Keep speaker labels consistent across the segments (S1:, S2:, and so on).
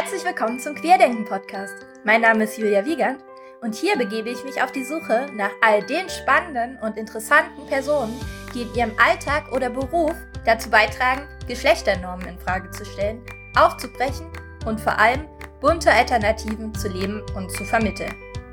S1: Herzlich willkommen zum Querdenken-Podcast. Mein Name ist Julia Wiegand und hier begebe ich mich auf die Suche nach all den spannenden und interessanten Personen, die in ihrem Alltag oder Beruf dazu beitragen, Geschlechternormen in Frage zu stellen, aufzubrechen und vor allem bunte Alternativen zu leben und zu vermitteln.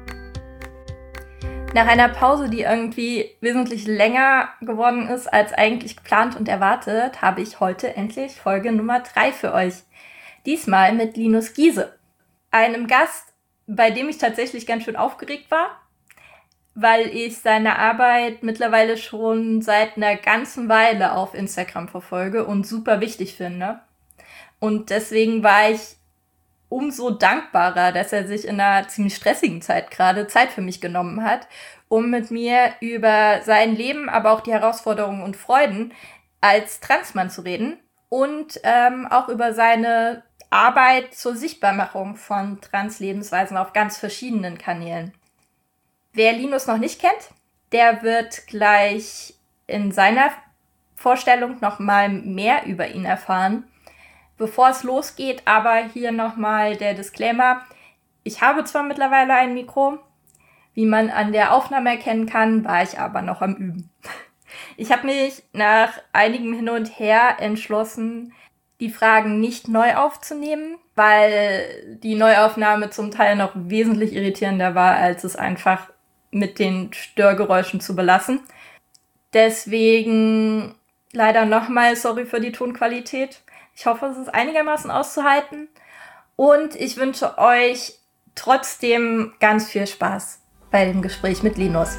S1: Nach einer Pause, die irgendwie wesentlich länger geworden ist als eigentlich geplant und erwartet, habe ich heute endlich Folge Nummer 3 für euch. Diesmal mit Linus Giese, einem Gast, bei dem ich tatsächlich ganz schön aufgeregt war, weil ich seine Arbeit mittlerweile schon seit einer ganzen Weile auf Instagram verfolge und super wichtig finde. Und deswegen war ich umso dankbarer, dass er sich in einer ziemlich stressigen Zeit gerade Zeit für mich genommen hat, um mit mir über sein Leben, aber auch die Herausforderungen und Freuden als Transmann zu reden und auch über seine Arbeit zur Sichtbarmachung von Trans-Lebensweisen auf ganz verschiedenen Kanälen. Wer Linus noch nicht kennt, der wird gleich in seiner Vorstellung nochmal mehr über ihn erfahren. Bevor es losgeht, aber hier nochmal der Disclaimer. Ich habe zwar mittlerweile ein Mikro, wie man an der Aufnahme erkennen kann, war ich aber noch am Üben. Ich habe mich nach einigem Hin und Her entschlossen, die Fragen nicht neu aufzunehmen, weil die Neuaufnahme zum Teil noch wesentlich irritierender war, als es einfach mit den Störgeräuschen zu belassen. Deswegen leider nochmal sorry für die Tonqualität. Ich hoffe, es ist einigermaßen auszuhalten. Und ich wünsche euch trotzdem ganz viel Spaß bei dem Gespräch mit Linus.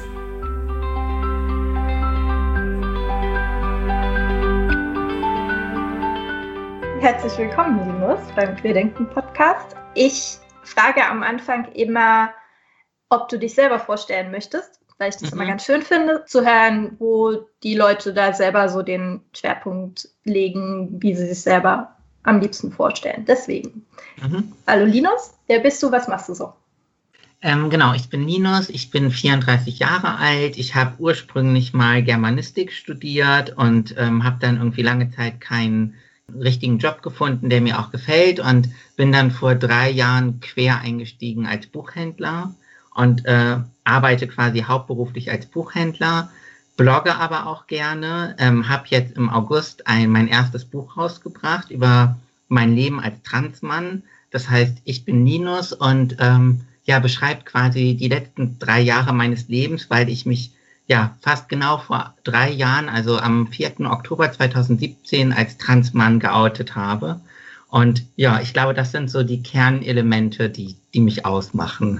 S1: Herzlich willkommen, Linus, beim Querdenken-Podcast. Ich frage am Anfang immer, ob du dich selber vorstellen möchtest, weil ich das immer ganz schön finde, zu hören, wo die Leute da selber so den Schwerpunkt legen, wie sie sich selber am liebsten vorstellen. Deswegen. Hallo Linus, wer bist du, was machst du so?
S2: Genau, ich bin Linus, ich bin 34 Jahre alt, ich habe ursprünglich mal Germanistik studiert und habe dann irgendwie lange Zeit keinen richtigen Job gefunden, der mir auch gefällt und bin dann vor 3 Jahren quer eingestiegen als Buchhändler und arbeite quasi hauptberuflich als Buchhändler, blogge aber auch gerne, habe jetzt im August mein erstes Buch rausgebracht über mein Leben als Transmann. Das heißt, ich bin Linus und beschreibt quasi die letzten 3 Jahre meines Lebens, weil ich mich fast genau vor 3 Jahren, also am 4. Oktober 2017 als Transmann geoutet habe. Und ja, ich glaube, das sind so die Kernelemente, die mich ausmachen.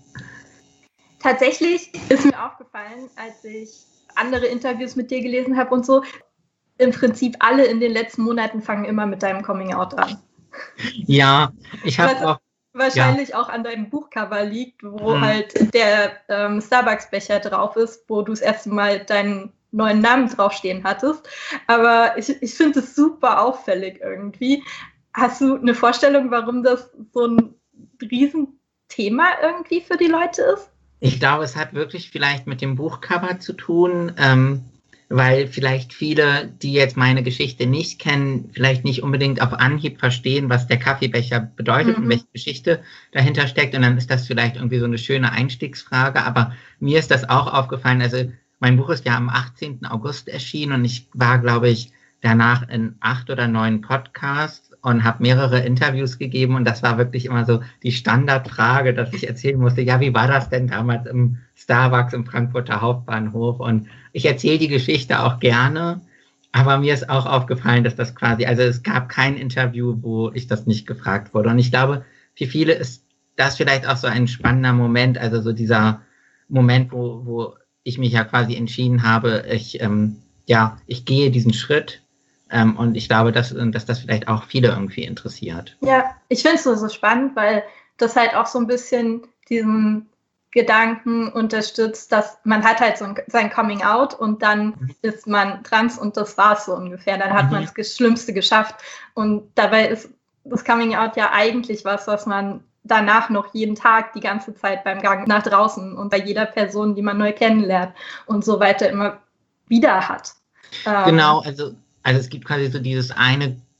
S1: Tatsächlich ist mir aufgefallen, als ich andere Interviews mit dir gelesen habe und so, im Prinzip alle in den letzten Monaten fangen immer mit deinem Coming-out an.
S2: Ja, ich habe auch
S1: wahrscheinlich auch an deinem Buchcover liegt, wo halt der Starbucks-Becher drauf ist, wo du das erste Mal deinen neuen Namen draufstehen hattest. Aber ich finde es super auffällig irgendwie. Hast du eine Vorstellung, warum das so ein Riesenthema irgendwie für die Leute ist?
S2: Ich glaube, es hat wirklich vielleicht mit dem Buchcover zu tun, weil vielleicht viele, die jetzt meine Geschichte nicht kennen, vielleicht nicht unbedingt auf Anhieb verstehen, was der Kaffeebecher bedeutet und welche Geschichte dahinter steckt. Und dann ist das vielleicht irgendwie so eine schöne Einstiegsfrage. Aber mir ist das auch aufgefallen. Also mein Buch ist ja am 18. August erschienen und ich war, glaube ich, danach in 8 oder 9 Podcasts und habe mehrere Interviews gegeben. Und das war wirklich immer so die Standardfrage, dass ich erzählen musste, ja, wie war das denn damals im Starbucks im Frankfurter Hauptbahnhof? Und ich erzähle die Geschichte auch gerne, aber mir ist auch aufgefallen, dass das quasi, also es gab kein Interview, wo ich das nicht gefragt wurde. Und ich glaube, für viele ist das vielleicht auch so ein spannender Moment, also so dieser Moment, wo ich mich ja quasi entschieden habe, ich gehe diesen Schritt. Und ich glaube, dass das vielleicht auch viele irgendwie interessiert.
S1: Ja, ich finde es so spannend, weil das halt auch so ein bisschen diesen Gedanken unterstützt, dass man hat halt so sein Coming Out und dann ist man trans und das war's so ungefähr. Dann hat man das Schlimmste geschafft. Und dabei ist das Coming Out ja eigentlich was man danach noch jeden Tag die ganze Zeit beim Gang nach draußen und bei jeder Person, die man neu kennenlernt und so weiter immer wieder hat.
S2: Genau, also es gibt quasi so dieses eine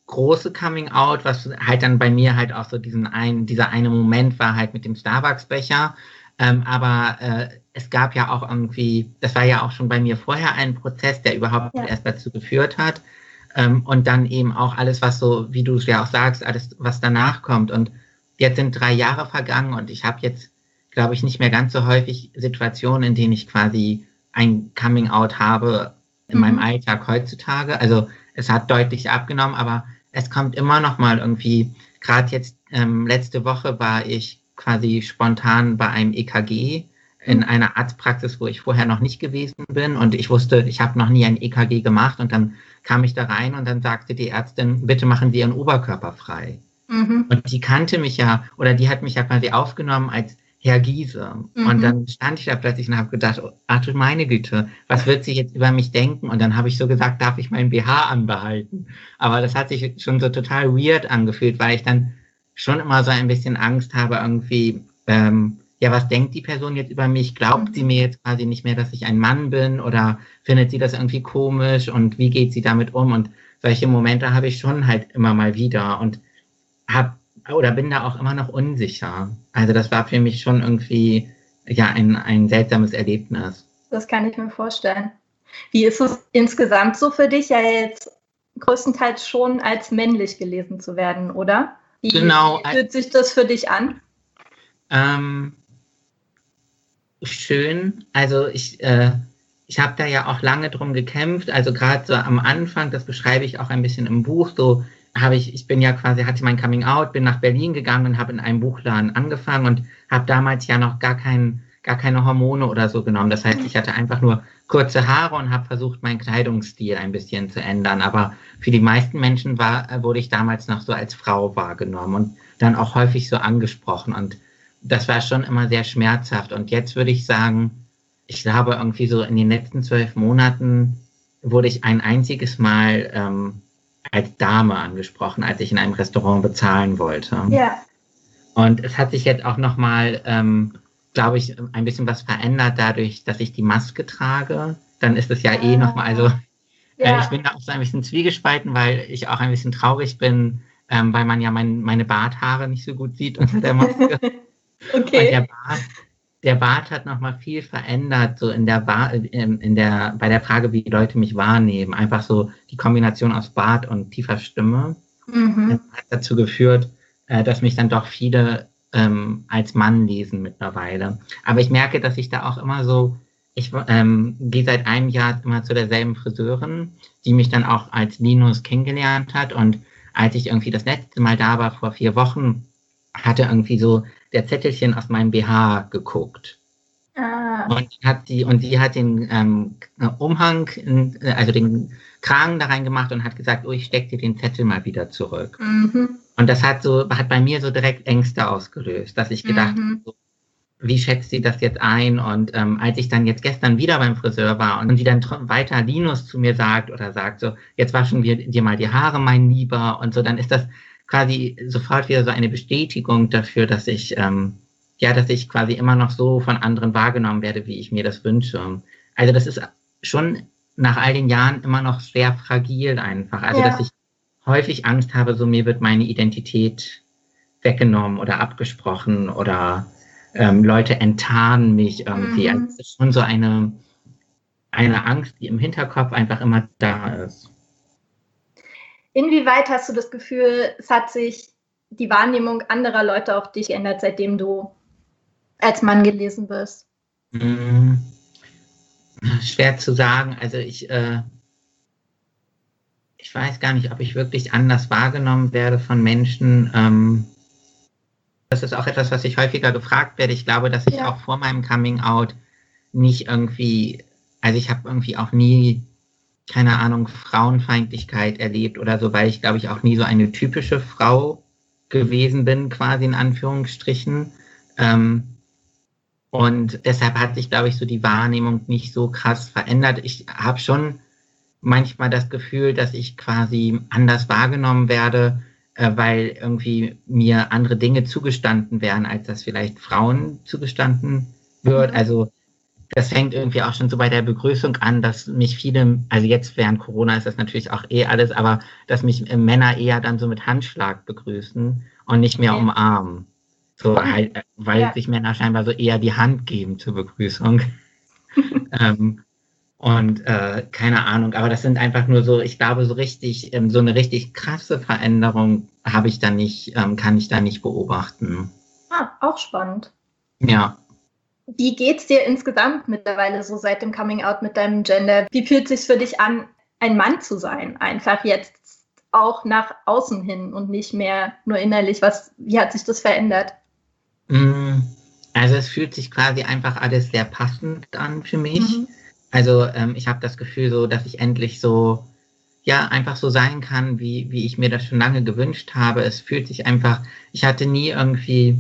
S2: große Coming Out, was halt dann bei mir halt auch so dieser eine Moment war halt mit dem Starbucks-Becher. Aber es gab ja auch irgendwie, das war ja auch schon bei mir vorher ein Prozess, der überhaupt erst dazu geführt hat. Und dann eben auch alles, was so, wie du es ja auch sagst, alles, was danach kommt. Und jetzt sind 3 Jahre vergangen und ich habe jetzt, glaube ich, nicht mehr ganz so häufig Situationen, in denen ich quasi ein Coming Out habe in meinem Alltag heutzutage. Also es hat deutlich abgenommen, aber es kommt immer noch mal irgendwie, gerade jetzt letzte Woche war ich quasi spontan bei einem EKG in einer Arztpraxis, wo ich vorher noch nicht gewesen bin und ich wusste, ich habe noch nie ein EKG gemacht und dann kam ich da rein und dann sagte die Ärztin, bitte machen Sie Ihren Oberkörper frei. Und die kannte mich ja, oder die hat mich ja quasi aufgenommen als Herr Giese. Und dann stand ich da plötzlich und habe gedacht, ach du meine Güte, was wird sie jetzt über mich denken? Und dann habe ich so gesagt, darf ich meinen BH anbehalten? Aber das hat sich schon so total weird angefühlt, weil ich dann schon immer so ein bisschen Angst habe, irgendwie, ja, was denkt die Person jetzt über mich? Glaubt sie mir jetzt quasi nicht mehr, dass ich ein Mann bin? Oder findet sie das irgendwie komisch? Und wie geht sie damit um? Und solche Momente habe ich schon halt immer mal wieder und bin da auch immer noch unsicher. Also das war für mich schon irgendwie ja ein seltsames Erlebnis.
S1: Das kann ich mir vorstellen. Wie ist es insgesamt so für dich, ja jetzt größtenteils schon als männlich gelesen zu werden, oder? Wie fühlt sich das für dich an?
S2: Schön. Also ich habe da ja auch lange drum gekämpft. Also gerade so am Anfang, das beschreibe ich auch ein bisschen im Buch, so ich bin ja quasi, hatte mein Coming Out, bin nach Berlin gegangen und habe in einem Buchladen angefangen und habe damals ja noch gar keine Hormone oder so genommen. Das heißt, ich hatte einfach nur kurze Haare und habe versucht, meinen Kleidungsstil ein bisschen zu ändern. Aber für die meisten Menschen wurde ich damals noch so als Frau wahrgenommen und dann auch häufig so angesprochen. Und das war schon immer sehr schmerzhaft. Und jetzt würde ich sagen, ich glaube, irgendwie so in den letzten 12 Monaten wurde ich ein einziges Mal als Dame angesprochen, als ich in einem Restaurant bezahlen wollte.
S1: Ja.
S2: Und es hat sich jetzt auch nochmal, glaube ich, ein bisschen was verändert dadurch, dass ich die Maske trage. Dann ist es ja nochmal, also ich bin da auch so ein bisschen zwiegespalten, weil ich auch ein bisschen traurig bin, weil man ja meine Barthaare nicht so gut sieht unter der Maske.
S1: Okay.
S2: Und der Bart hat nochmal viel verändert, so bei der Frage, wie Leute mich wahrnehmen. Einfach so die Kombination aus Bart und tiefer Stimme hat dazu geführt, dass mich dann doch viele als Mann lesen mittlerweile. Aber ich merke, dass ich da auch immer so, ich gehe seit einem Jahr immer zu derselben Friseurin, die mich dann auch als Linus kennengelernt hat. Und als ich irgendwie das letzte Mal da war, vor 4 Wochen, hatte irgendwie so der Zettelchen aus meinem BH geguckt. Und sie hat den Umhang, also den Kragen da reingemacht und hat gesagt, oh, ich steck dir den Zettel mal wieder zurück. Und das hat bei mir so direkt Ängste ausgelöst, dass ich gedacht habe, so, wie schätzt sie das jetzt ein? Und als ich dann jetzt gestern wieder beim Friseur war und sie dann weiter Linus zu mir sagt so, jetzt waschen wir dir mal die Haare, mein Lieber, und so, dann ist das quasi sofort wieder so eine Bestätigung dafür, dass ich quasi immer noch so von anderen wahrgenommen werde, wie ich mir das wünsche. Also das ist schon nach all den Jahren immer noch sehr fragil einfach. Also dass ich häufig Angst habe, so mir wird meine Identität weggenommen oder abgesprochen oder Leute enttarnen mich irgendwie. Also es ist schon so eine Angst, die im Hinterkopf einfach immer da ist.
S1: Inwieweit hast du das Gefühl, es hat sich die Wahrnehmung anderer Leute auf dich geändert, seitdem du als Mann gelesen wirst?
S2: Schwer zu sagen. Also ich weiß gar nicht, ob ich wirklich anders wahrgenommen werde von Menschen. Das ist auch etwas, was ich häufiger gefragt werde. Ich glaube, dass ich auch vor meinem Coming Out nicht irgendwie, also ich habe irgendwie auch nie, keine Ahnung, Frauenfeindlichkeit erlebt oder so, weil ich, glaube ich, auch nie so eine typische Frau gewesen bin, quasi in Anführungsstrichen. Und deshalb hat sich, glaube ich, so die Wahrnehmung nicht so krass verändert. Ich habe schon manchmal das Gefühl, dass ich quasi anders wahrgenommen werde, weil irgendwie mir andere Dinge zugestanden werden, als das vielleicht Frauen zugestanden wird. Also das fängt irgendwie auch schon so bei der Begrüßung an, dass mich viele, also jetzt während Corona ist das natürlich auch alles, aber dass mich Männer eher dann so mit Handschlag begrüßen und nicht mehr umarmen. So halt, weil sich Männer scheinbar so eher die Hand geben zur Begrüßung. Keine Ahnung, aber das sind einfach nur so, ich glaube, so richtig, so eine richtig krasse Veränderung habe ich da nicht, kann ich da nicht beobachten.
S1: Auch spannend.
S2: Ja.
S1: Wie geht's dir insgesamt mittlerweile so seit dem Coming Out mit deinem Gender? Wie fühlt es sich für dich an, ein Mann zu sein? Einfach jetzt auch nach außen hin und nicht mehr nur innerlich. Wie hat sich das verändert?
S2: Also es fühlt sich quasi einfach alles sehr passend an für mich. Also ich habe das Gefühl so, dass ich endlich so, ja, einfach so sein kann, wie ich mir das schon lange gewünscht habe. Es fühlt sich einfach, ich hatte nie irgendwie,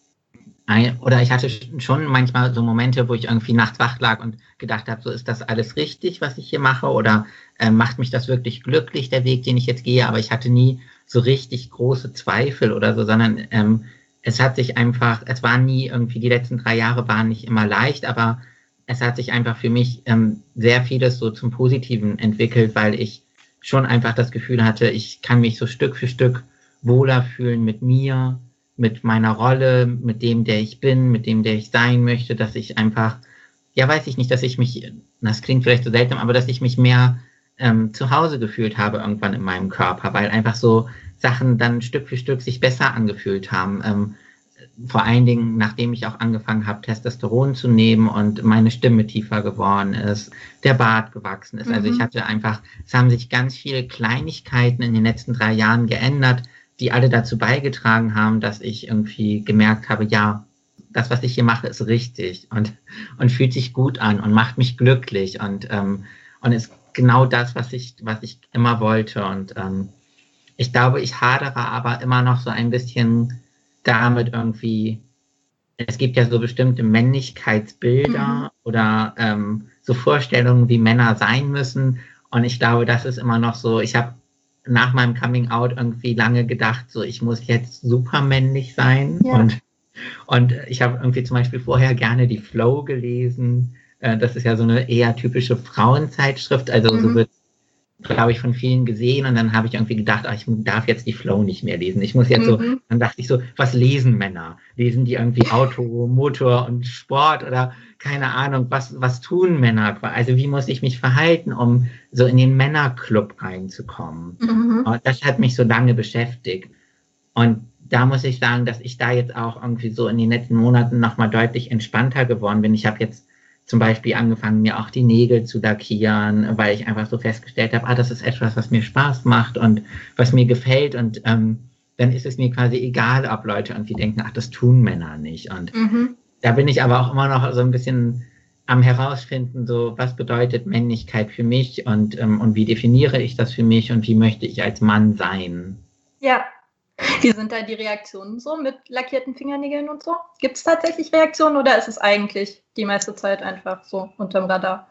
S2: ich hatte schon manchmal so Momente, wo ich irgendwie nachts wach lag und gedacht habe, so ist das alles richtig, was ich hier mache, oder macht mich das wirklich glücklich, der Weg, den ich jetzt gehe, aber ich hatte nie so richtig große Zweifel oder so, sondern es hat sich einfach, es war nie irgendwie, die letzten 3 Jahre waren nicht immer leicht, aber es hat sich einfach für mich sehr vieles so zum Positiven entwickelt, weil ich schon einfach das Gefühl hatte, ich kann mich so Stück für Stück wohler fühlen mit mir, mit meiner Rolle, mit dem, der ich bin, mit dem, der ich sein möchte, dass ich einfach, ja, weiß ich nicht, dass ich mich, das klingt vielleicht so seltsam, aber dass ich mich mehr zu Hause gefühlt habe irgendwann in meinem Körper, weil einfach so Sachen dann Stück für Stück sich besser angefühlt haben. Vor allen Dingen, nachdem ich auch angefangen habe, Testosteron zu nehmen und meine Stimme tiefer geworden ist, der Bart gewachsen ist. Also ich hatte einfach, es haben sich ganz viele Kleinigkeiten in den letzten 3 Jahren geändert, die alle dazu beigetragen haben, dass ich irgendwie gemerkt habe, ja, das, was ich hier mache, ist richtig und fühlt sich gut an und macht mich glücklich und ist genau das, was ich immer wollte. Und ich glaube, ich hadere aber immer noch so ein bisschen damit irgendwie, es gibt ja so bestimmte Männlichkeitsbilder oder so Vorstellungen, wie Männer sein müssen. Und ich glaube, das ist immer noch so, ich habe nach meinem Coming Out irgendwie lange gedacht, so ich muss jetzt super männlich sein. Ja. Und ich habe irgendwie zum Beispiel vorher gerne die Flow gelesen. Das ist ja so eine eher typische Frauenzeitschrift, also so wird, glaube ich, von vielen gesehen. Und dann habe ich irgendwie gedacht, ich darf jetzt die Flow nicht mehr lesen. Ich muss jetzt so, dann dachte ich so, was lesen Männer? Lesen die irgendwie Auto, Motor und Sport oder keine Ahnung, was tun Männer? Also wie muss ich mich verhalten, um so in den Männerclub reinzukommen? Und das hat mich so lange beschäftigt. Und da muss ich sagen, dass ich da jetzt auch irgendwie so in den letzten Monaten nochmal deutlich entspannter geworden bin. Ich habe jetzt zum Beispiel angefangen, mir auch die Nägel zu lackieren, weil ich einfach so festgestellt habe, das ist etwas, was mir Spaß macht und was mir gefällt. Und dann ist es mir quasi egal, ob Leute irgendwie denken, das tun Männer nicht. Und da bin ich aber auch immer noch so ein bisschen am herausfinden, so was bedeutet Männlichkeit für mich und wie definiere ich das für mich und wie möchte ich als Mann sein.
S1: Ja. Wie sind da die Reaktionen so mit lackierten Fingernägeln und so? Gibt es tatsächlich Reaktionen oder ist es eigentlich die meiste Zeit einfach so unterm Radar?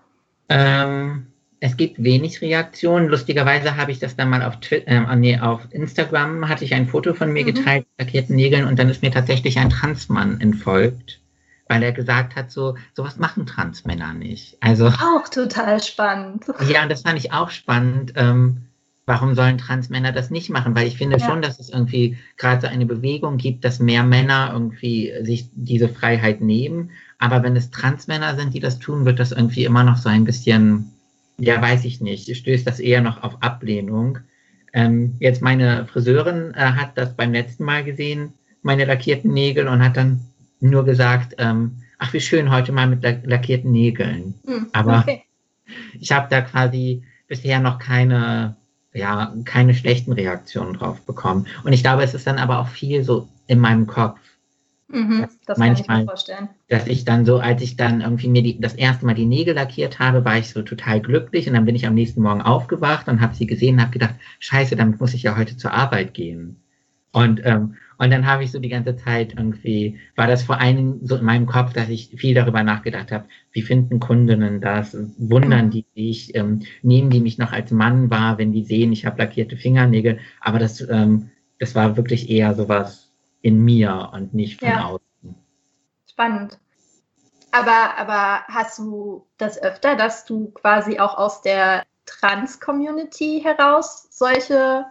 S2: Es gibt wenig Reaktionen. Lustigerweise habe ich das dann mal auf Instagram hatte ich ein Foto von mir geteilt mit lackierten Nägeln und dann ist mir tatsächlich ein Transmann entfolgt, weil er gesagt hat, sowas machen Transmänner nicht. Also
S1: auch total spannend.
S2: Ja, das fand ich auch spannend. Warum sollen Transmänner das nicht machen? Weil ich finde schon, dass es irgendwie gerade so eine Bewegung gibt, dass mehr Männer irgendwie sich diese Freiheit nehmen. Aber wenn es Transmänner sind, die das tun, wird das irgendwie immer noch so ein bisschen, ja, weiß ich nicht, stößt das eher noch auf Ablehnung. Jetzt meine Friseurin hat das beim letzten Mal gesehen, meine lackierten Nägel, und hat dann nur gesagt, wie schön, heute mal mit lackierten Nägeln. Aber ich habe da quasi bisher noch keine schlechten Reaktionen drauf bekommen. Und ich glaube, es ist dann aber auch viel so in meinem Kopf.
S1: Das kann ich mir vorstellen.
S2: Dass ich dann so, als ich dann irgendwie mir das erste Mal die Nägel lackiert habe, war ich so total glücklich und dann bin ich am nächsten Morgen aufgewacht und habe sie gesehen und habe gedacht, scheiße, damit muss ich ja heute zur Arbeit gehen. Und dann habe ich so die ganze Zeit irgendwie, war das vor allem so in meinem Kopf, dass ich viel darüber nachgedacht habe, wie finden Kundinnen das, wundern die sich, nehmen die mich noch als Mann wahr, wenn die sehen, ich habe lackierte Fingernägel, aber das war wirklich eher sowas in mir und nicht von außen.
S1: Spannend. Aber hast du das öfter, dass du quasi auch aus der Trans-Community heraus solches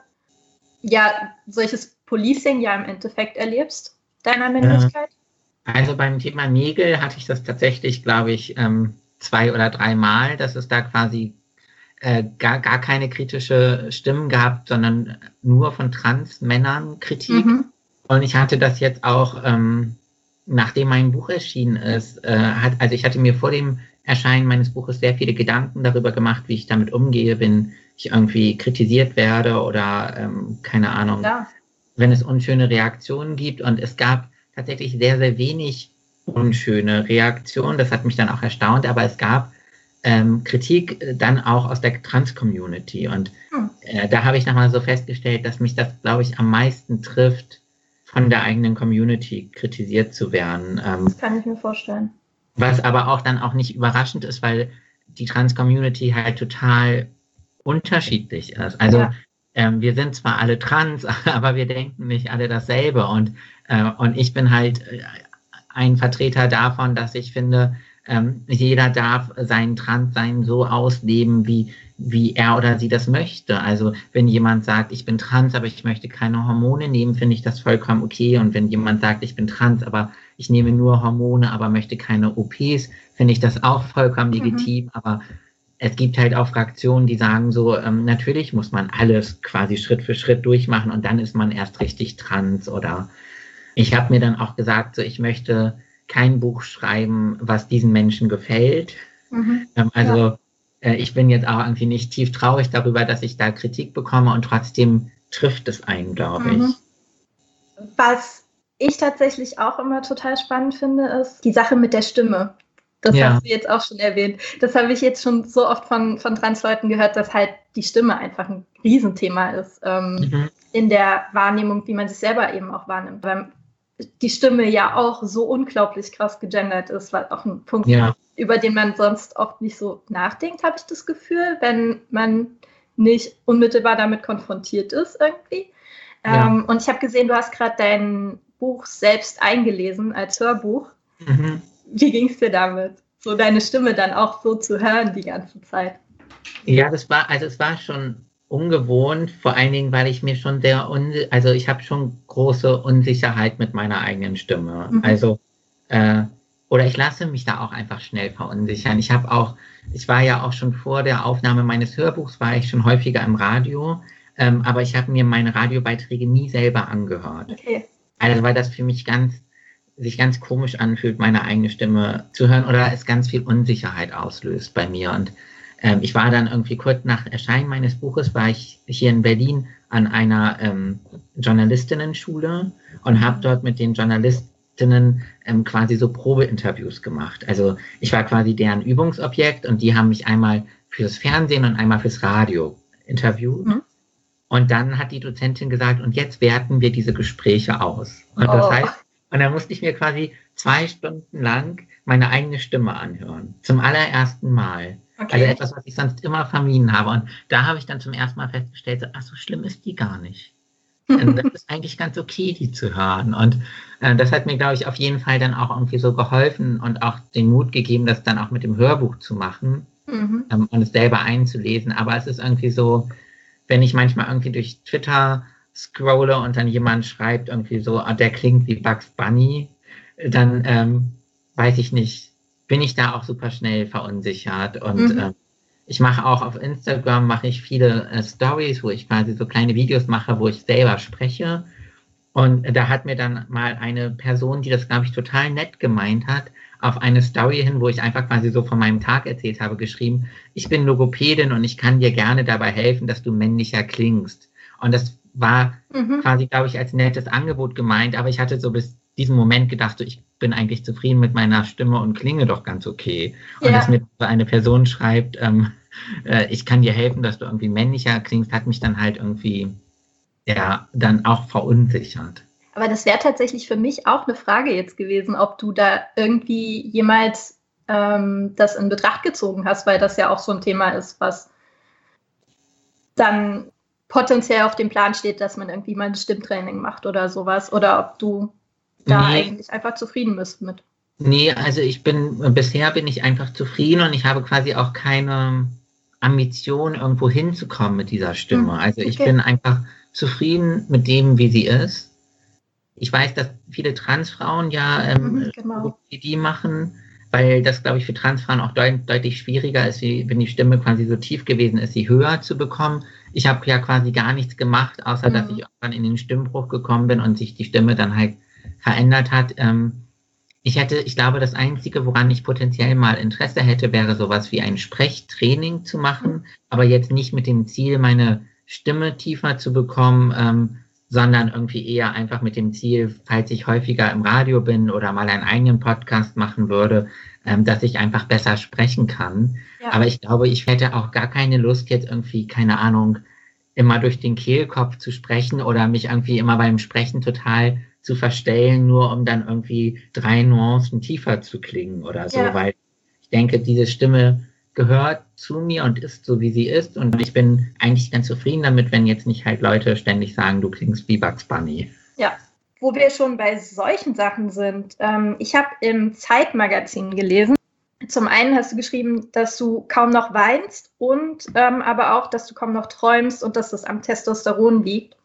S1: Policing ja im Endeffekt erlebst, deiner Männlichkeit?
S2: Also beim Thema Nägel hatte ich das tatsächlich, glaube ich, 2 oder 3 Mal, dass es da quasi gar keine kritische Stimmen gab, sondern nur von Trans-Männern Kritik. Und ich hatte das jetzt auch, nachdem mein Buch erschienen ist, also ich hatte mir vor dem Erscheinen meines Buches sehr viele Gedanken darüber gemacht, wie ich damit umgehe, wenn ich irgendwie kritisiert werde oder keine Ahnung, wenn es unschöne Reaktionen gibt. Und es gab tatsächlich sehr, sehr wenig unschöne Reaktionen. Das hat mich dann auch erstaunt, aber es gab Kritik dann auch aus der Trans-Community. Und da habe ich nochmal so festgestellt, dass mich das, glaube ich, am meisten trifft, von der eigenen Community kritisiert zu werden.
S1: Das kann ich mir vorstellen.
S2: Was aber auch dann auch nicht überraschend ist, weil die Trans-Community halt total unterschiedlich ist. Also wir sind zwar alle trans, aber wir denken nicht alle dasselbe. Und ich bin halt ein Vertreter davon, dass ich finde, jeder darf sein Transsein so ausleben, wie er oder sie das möchte. Also wenn jemand sagt, ich bin trans, aber ich möchte keine Hormone nehmen, finde ich das vollkommen okay. Und wenn jemand sagt, ich bin trans, aber ich nehme nur Hormone, aber möchte keine OPs, finde ich das auch vollkommen legitim. Aber es gibt halt auch Fraktionen, die sagen so, natürlich muss man alles quasi Schritt für Schritt durchmachen und dann ist man erst richtig trans. Oder ich habe mir dann auch gesagt, so ich möchte kein Buch schreiben, was diesen Menschen gefällt. Ich bin jetzt auch irgendwie nicht tief traurig darüber, dass ich da Kritik bekomme und trotzdem trifft es einen, glaube ich.
S1: Was ich tatsächlich auch immer total spannend finde, ist die Sache mit der Stimme. Das hast du jetzt auch schon erwähnt. Das habe ich jetzt schon so oft von Transleuten gehört, dass halt die Stimme einfach ein Riesenthema ist in der Wahrnehmung, wie man sich selber eben auch wahrnimmt. Weil die Stimme ja auch so unglaublich krass gegendert ist, weil auch ein Punkt, über den man sonst oft nicht so nachdenkt, habe ich das Gefühl, wenn man nicht unmittelbar damit konfrontiert ist irgendwie. Und ich habe gesehen, du hast gerade dein Buch selbst eingelesen als Hörbuch. Wie ging es dir damit, so deine Stimme dann auch so zu hören die ganze Zeit?
S2: Ja, es war schon ungewohnt, vor allen Dingen, weil ich mir schon ich habe schon große Unsicherheit mit meiner eigenen Stimme. Oder ich lasse mich da auch einfach schnell verunsichern. Ich war ja auch schon vor der Aufnahme meines Hörbuchs, war ich schon häufiger im Radio, aber ich habe mir meine Radiobeiträge nie selber angehört.
S1: Okay.
S2: Also weil das für mich sich ganz komisch anfühlt, meine eigene Stimme zu hören oder es ganz viel Unsicherheit auslöst bei mir. Und ich war dann irgendwie kurz nach Erscheinen meines Buches, war ich hier in Berlin an einer Journalistinnen-Schule und habe dort mit den Journalistinnen quasi so Probeinterviews gemacht. Also ich war quasi deren Übungsobjekt und die haben mich einmal fürs Fernsehen und einmal fürs Radio interviewt. Und dann hat die Dozentin gesagt, und jetzt werten wir diese Gespräche aus. Und das heißt, und dann musste ich mir quasi 2 Stunden lang meine eigene Stimme anhören. Zum allerersten Mal. Okay. Also etwas, was ich sonst immer vermieden habe. Und da habe ich dann zum ersten Mal festgestellt, so schlimm ist die gar nicht. Das ist eigentlich ganz okay, die zu hören. Und das hat mir, glaube ich, auf jeden Fall dann auch irgendwie so geholfen und auch den Mut gegeben, das dann auch mit dem Hörbuch zu machen und es selber einzulesen. Aber es ist irgendwie so, wenn ich manchmal irgendwie durch Twitter scrolle und dann jemand schreibt irgendwie so, der klingt wie Bugs Bunny, dann weiß ich nicht, bin ich da auch super schnell verunsichert. Und ich mache auch auf Instagram viele Stories, wo ich quasi so kleine Videos mache, wo ich selber spreche. Und da hat mir dann mal eine Person, die das, glaube ich, total nett gemeint hat, auf eine Story hin, wo ich einfach quasi so von meinem Tag erzählt habe, geschrieben, ich bin Logopädin und ich kann dir gerne dabei helfen, dass du männlicher klingst. Und das war quasi, glaube ich, als nettes Angebot gemeint, aber ich hatte so bis diesem Moment gedacht, so, ich bin eigentlich zufrieden mit meiner Stimme und klinge doch ganz okay. Und dass mir so eine Person schreibt, ich kann dir helfen, dass du irgendwie männlicher klingst, hat mich dann halt irgendwie dann auch verunsichert.
S1: Aber das wäre tatsächlich für mich auch eine Frage jetzt gewesen, ob du da irgendwie jemals das in Betracht gezogen hast, weil das ja auch so ein Thema ist, was dann potenziell auf dem Plan steht, dass man irgendwie mal ein Stimmtraining macht oder sowas. Oder ob du da eigentlich einfach zufrieden bist mit.
S2: Nee, also bisher bin ich einfach zufrieden und ich habe quasi auch keine Ambition, irgendwo hinzukommen mit dieser Stimme. Also ich bin einfach zufrieden mit dem, wie sie ist. Ich weiß, dass viele Transfrauen ja
S1: Genau.
S2: die machen, weil das, glaube ich, für Transfrauen auch deutlich schwieriger ist, wenn die Stimme quasi so tief gewesen ist, sie höher zu bekommen. Ich habe ja quasi gar nichts gemacht, außer dass ich irgendwann in den Stimmbruch gekommen bin und sich die Stimme dann halt verändert hat. Ich glaube, das Einzige, woran ich potenziell mal Interesse hätte, wäre sowas wie ein Sprechtraining zu machen, aber jetzt nicht mit dem Ziel, meine Stimme tiefer zu bekommen, sondern irgendwie eher einfach mit dem Ziel, falls ich häufiger im Radio bin oder mal einen eigenen Podcast machen würde, dass ich einfach besser sprechen kann.
S1: Ja.
S2: Aber ich glaube, ich hätte auch gar keine Lust, jetzt irgendwie, keine Ahnung, immer durch den Kehlkopf zu sprechen oder mich irgendwie immer beim Sprechen total zu verstellen, nur um dann irgendwie 3 Nuancen tiefer zu klingen oder so, weil ich denke, diese Stimme gehört zu mir und ist so, wie sie ist und ich bin eigentlich ganz zufrieden damit, wenn jetzt nicht halt Leute ständig sagen, du klingst wie Bugs Bunny.
S1: Ja, wo wir schon bei solchen Sachen sind. Ich habe im Zeitmagazin gelesen, zum einen hast du geschrieben, dass du kaum noch weinst und aber auch, dass du kaum noch träumst und dass das am Testosteron liegt.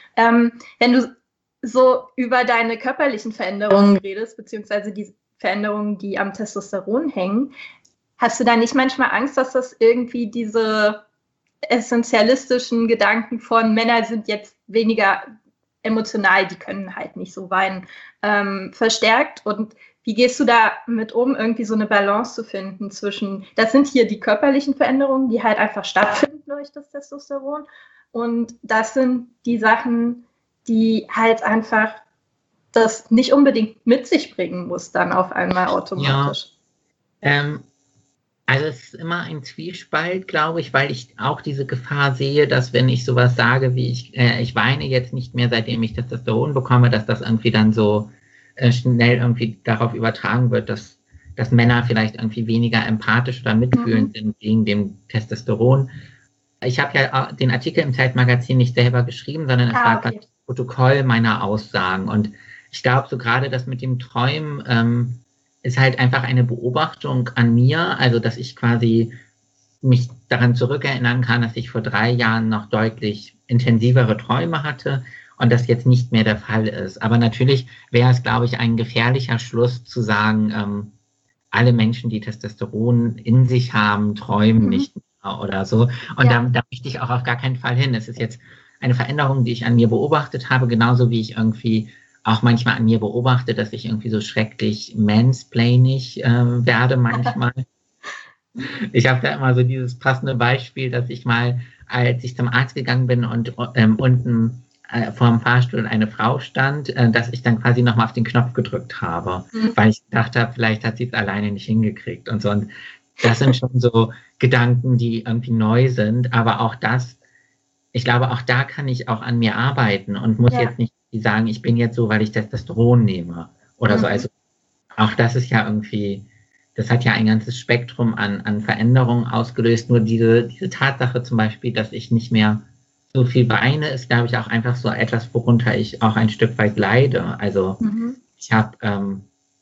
S1: Wenn du so über deine körperlichen Veränderungen redest, beziehungsweise die Veränderungen, die am Testosteron hängen, hast du da nicht manchmal Angst, dass das irgendwie diese essentialistischen Gedanken von Männer sind jetzt weniger emotional, die können halt nicht so weinen, verstärkt? Und wie gehst du damit um, irgendwie so eine Balance zu finden zwischen, das sind hier die körperlichen Veränderungen, die halt einfach stattfinden durch das Testosteron und das sind die Sachen, die halt einfach das nicht unbedingt mit sich bringen muss, dann auf einmal automatisch.
S2: Ja. Also es ist immer ein Zwiespalt, glaube ich, weil ich auch diese Gefahr sehe, dass wenn ich sowas sage, wie ich weine jetzt nicht mehr, seitdem ich Testosteron bekomme, dass das irgendwie dann so schnell irgendwie darauf übertragen wird, dass Männer vielleicht irgendwie weniger empathisch oder mitfühlend sind gegen dem Testosteron. Ich habe ja den Artikel im Zeitmagazin nicht selber geschrieben, sondern es war das Protokoll meiner Aussagen. Und ich glaube, so gerade das mit dem Träumen ist halt einfach eine Beobachtung an mir, also dass ich quasi mich daran zurückerinnern kann, dass ich vor 3 Jahren noch deutlich intensivere Träume hatte und das jetzt nicht mehr der Fall ist. Aber natürlich wäre es, glaube ich, ein gefährlicher Schluss zu sagen, alle Menschen, die Testosteron in sich haben, träumen nicht mehr oder so. Und da möchte ich auch auf gar keinen Fall hin. Es ist jetzt eine Veränderung, die ich an mir beobachtet habe, genauso wie ich irgendwie auch manchmal an mir beobachte, dass ich irgendwie so schrecklich mansplainig werde manchmal. Ich habe da immer so dieses passende Beispiel, dass ich mal, als ich zum Arzt gegangen bin und unten vor dem Fahrstuhl eine Frau stand, dass ich dann quasi nochmal auf den Knopf gedrückt habe, weil ich gedacht habe, vielleicht hat sie es alleine nicht hingekriegt und so. Und das sind schon so Gedanken, die irgendwie neu sind, aber auch das, ich glaube, auch da kann ich auch an mir arbeiten und muss jetzt nicht sagen, ich bin jetzt so, weil ich Testosteron nehme oder so. Also auch das ist ja irgendwie, das hat ja ein ganzes Spektrum an Veränderungen ausgelöst. Nur diese Tatsache zum Beispiel, dass ich nicht mehr so viel weine, ist, glaube ich, auch einfach so etwas, worunter ich auch ein Stück weit leide. Also ich habe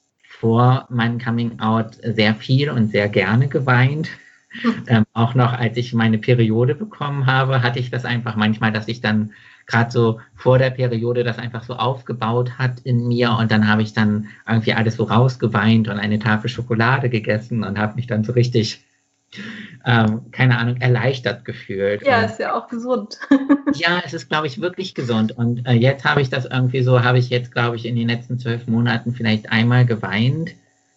S2: vor meinem Coming-out sehr viel und sehr gerne geweint. Auch noch, als ich meine Periode bekommen habe, hatte ich das einfach manchmal, dass ich dann gerade so vor der Periode das einfach so aufgebaut hat in mir und dann habe ich dann irgendwie alles so rausgeweint und eine Tafel Schokolade gegessen und habe mich dann so richtig, keine Ahnung, erleichtert gefühlt.
S1: Ja,
S2: und,
S1: ist ja auch gesund.
S2: Ja, es ist, glaube ich, wirklich gesund. Und jetzt habe ich das irgendwie so, habe ich jetzt, glaube ich, in den letzten 12 Monaten vielleicht einmal geweint.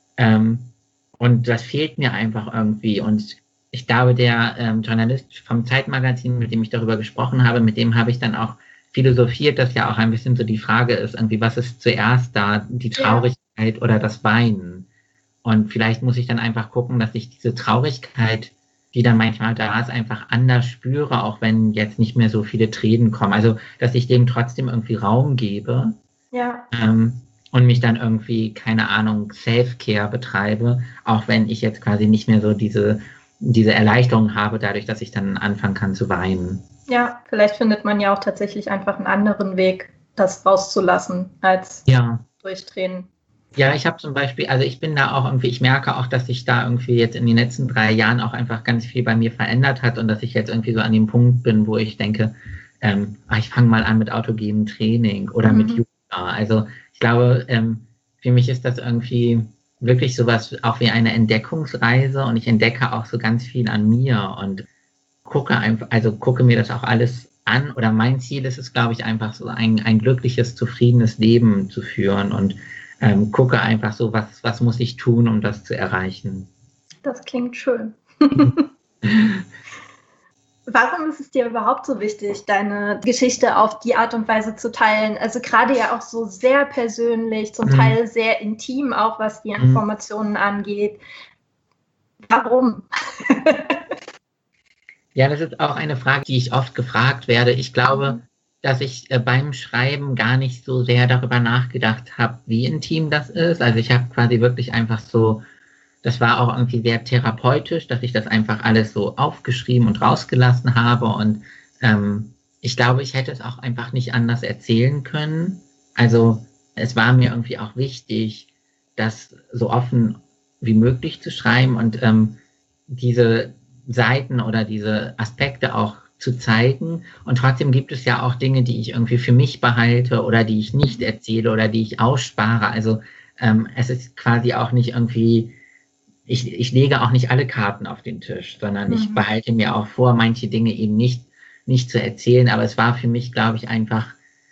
S2: Und das fehlt mir einfach irgendwie. Und ich glaube, der Journalist vom Zeitmagazin, mit dem ich darüber gesprochen habe, mit dem habe ich dann auch philosophiert, dass ja auch ein bisschen so die Frage ist, irgendwie, was ist zuerst da, die Traurigkeit oder das Weinen? Und vielleicht muss ich dann einfach gucken, dass ich diese Traurigkeit, die dann manchmal da ist, einfach anders spüre, auch wenn jetzt nicht mehr so viele Tränen kommen. Also, dass ich dem trotzdem irgendwie Raum gebe.
S1: Ja.
S2: Und mich dann irgendwie, keine Ahnung, Self-Care betreibe, auch wenn ich jetzt quasi nicht mehr so diese Erleichterung habe, dadurch, dass ich dann anfangen kann zu weinen.
S1: Ja, vielleicht findet man ja auch tatsächlich einfach einen anderen Weg, das rauszulassen, als durch Tränen.
S2: Ja, ich habe zum Beispiel, also ich bin da auch irgendwie, ich merke auch, dass sich da irgendwie jetzt in den letzten 3 Jahren auch einfach ganz viel bei mir verändert hat und dass ich jetzt irgendwie so an dem Punkt bin, wo ich denke, ich fange mal an mit autogenem Training oder mit Yoga. Also ich glaube, für mich ist das irgendwie wirklich sowas auch wie eine Entdeckungsreise und ich entdecke auch so ganz viel an mir und gucke einfach, also gucke mir das auch alles an oder mein Ziel ist es, glaube ich, einfach so ein glückliches, zufriedenes Leben zu führen und gucke einfach so, was muss ich tun, um das zu erreichen.
S1: Das klingt schön. Warum ist es dir überhaupt so wichtig, deine Geschichte auf die Art und Weise zu teilen? Also gerade ja auch so sehr persönlich, zum Teil sehr intim, auch was die Informationen angeht. Warum?
S2: Ja, das ist auch eine Frage, die ich oft gefragt werde. Ich glaube, dass ich beim Schreiben gar nicht so sehr darüber nachgedacht habe, wie intim das ist. Also ich habe quasi wirklich einfach so, das war auch irgendwie sehr therapeutisch, dass ich das einfach alles so aufgeschrieben und rausgelassen habe. Und ich glaube, ich hätte es auch einfach nicht anders erzählen können. Also es war mir irgendwie auch wichtig, das so offen wie möglich zu schreiben und diese Seiten oder diese Aspekte auch zu zeigen. Und trotzdem gibt es ja auch Dinge, die ich irgendwie für mich behalte oder die ich nicht erzähle oder die ich ausspare. Also es ist quasi auch nicht irgendwie, ich lege auch nicht alle Karten auf den Tisch, sondern ich behalte mir auch vor, manche Dinge eben nicht zu erzählen. Aber es war für mich, glaube ich, einfach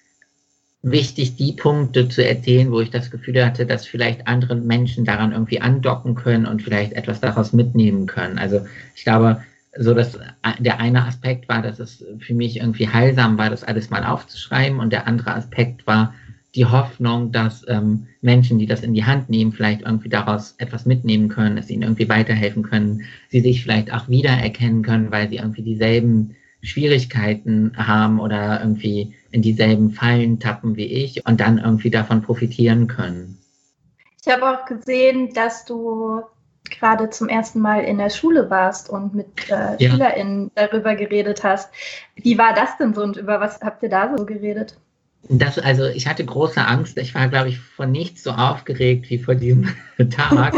S2: wichtig, die Punkte zu erzählen, wo ich das Gefühl hatte, dass vielleicht andere Menschen daran irgendwie andocken können und vielleicht etwas daraus mitnehmen können. Also ich glaube, so dass der eine Aspekt war, dass es für mich irgendwie heilsam war, das alles mal aufzuschreiben und der andere Aspekt war die Hoffnung, dass Menschen, die das in die Hand nehmen, vielleicht irgendwie daraus etwas mitnehmen können, es ihnen irgendwie weiterhelfen können, sie sich vielleicht auch wiedererkennen können, weil sie irgendwie dieselben Schwierigkeiten haben oder irgendwie in dieselben Fallen tappen wie ich und dann irgendwie davon profitieren können.
S1: Ich habe auch gesehen, dass du gerade zum ersten Mal in der Schule warst und mit SchülerInnen darüber geredet hast. Wie war das denn so und über was habt ihr da so geredet?
S2: Also ich hatte große Angst. Ich war, glaube ich, vor nichts so aufgeregt wie vor diesem Tag.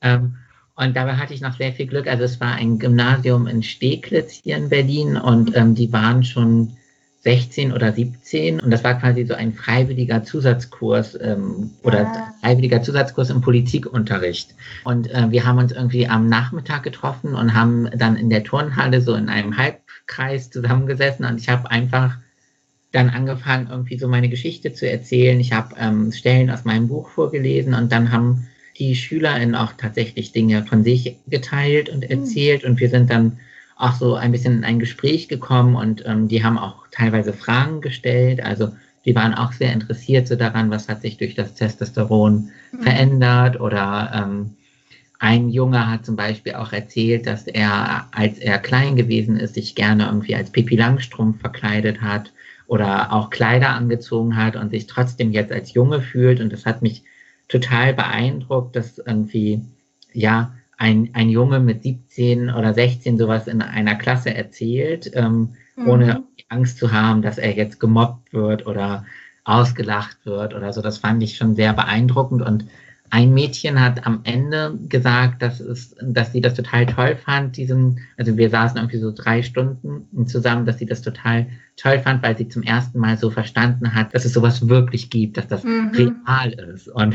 S2: Und dabei hatte ich noch sehr viel Glück. Also es war ein Gymnasium in Steglitz hier in Berlin und die waren schon 16 oder 17 und das war quasi so ein freiwilliger Zusatzkurs freiwilliger Zusatzkurs im Politikunterricht. Und wir haben uns irgendwie am Nachmittag getroffen und haben dann in der Turnhalle so in einem Halbkreis zusammengesessen und ich habe einfach dann angefangen, irgendwie so meine Geschichte zu erzählen. Ich habe Stellen aus meinem Buch vorgelesen und dann haben die SchülerInnen auch tatsächlich Dinge von sich geteilt und erzählt und wir sind dann auch so ein bisschen in ein Gespräch gekommen und die haben auch teilweise Fragen gestellt. Also die waren auch sehr interessiert so daran, was hat sich durch das Testosteron verändert oder ein Junge hat zum Beispiel auch erzählt, dass er, als er klein gewesen ist, sich gerne irgendwie als Pippi Langstrumpf verkleidet hat oder auch Kleider angezogen hat und sich trotzdem jetzt als Junge fühlt. Und das hat mich total beeindruckt, dass irgendwie, ja, ein Junge mit 17 oder 16 sowas in einer Klasse erzählt, ohne Angst zu haben, dass er jetzt gemobbt wird oder ausgelacht wird oder so. Das fand ich schon sehr beeindruckend. Und ein Mädchen hat am Ende gesagt, dass sie das total toll fand, also wir saßen irgendwie so 3 Stunden zusammen, dass sie das total toll fand, weil sie zum ersten Mal so verstanden hat, dass es sowas wirklich gibt, dass das real ist. Und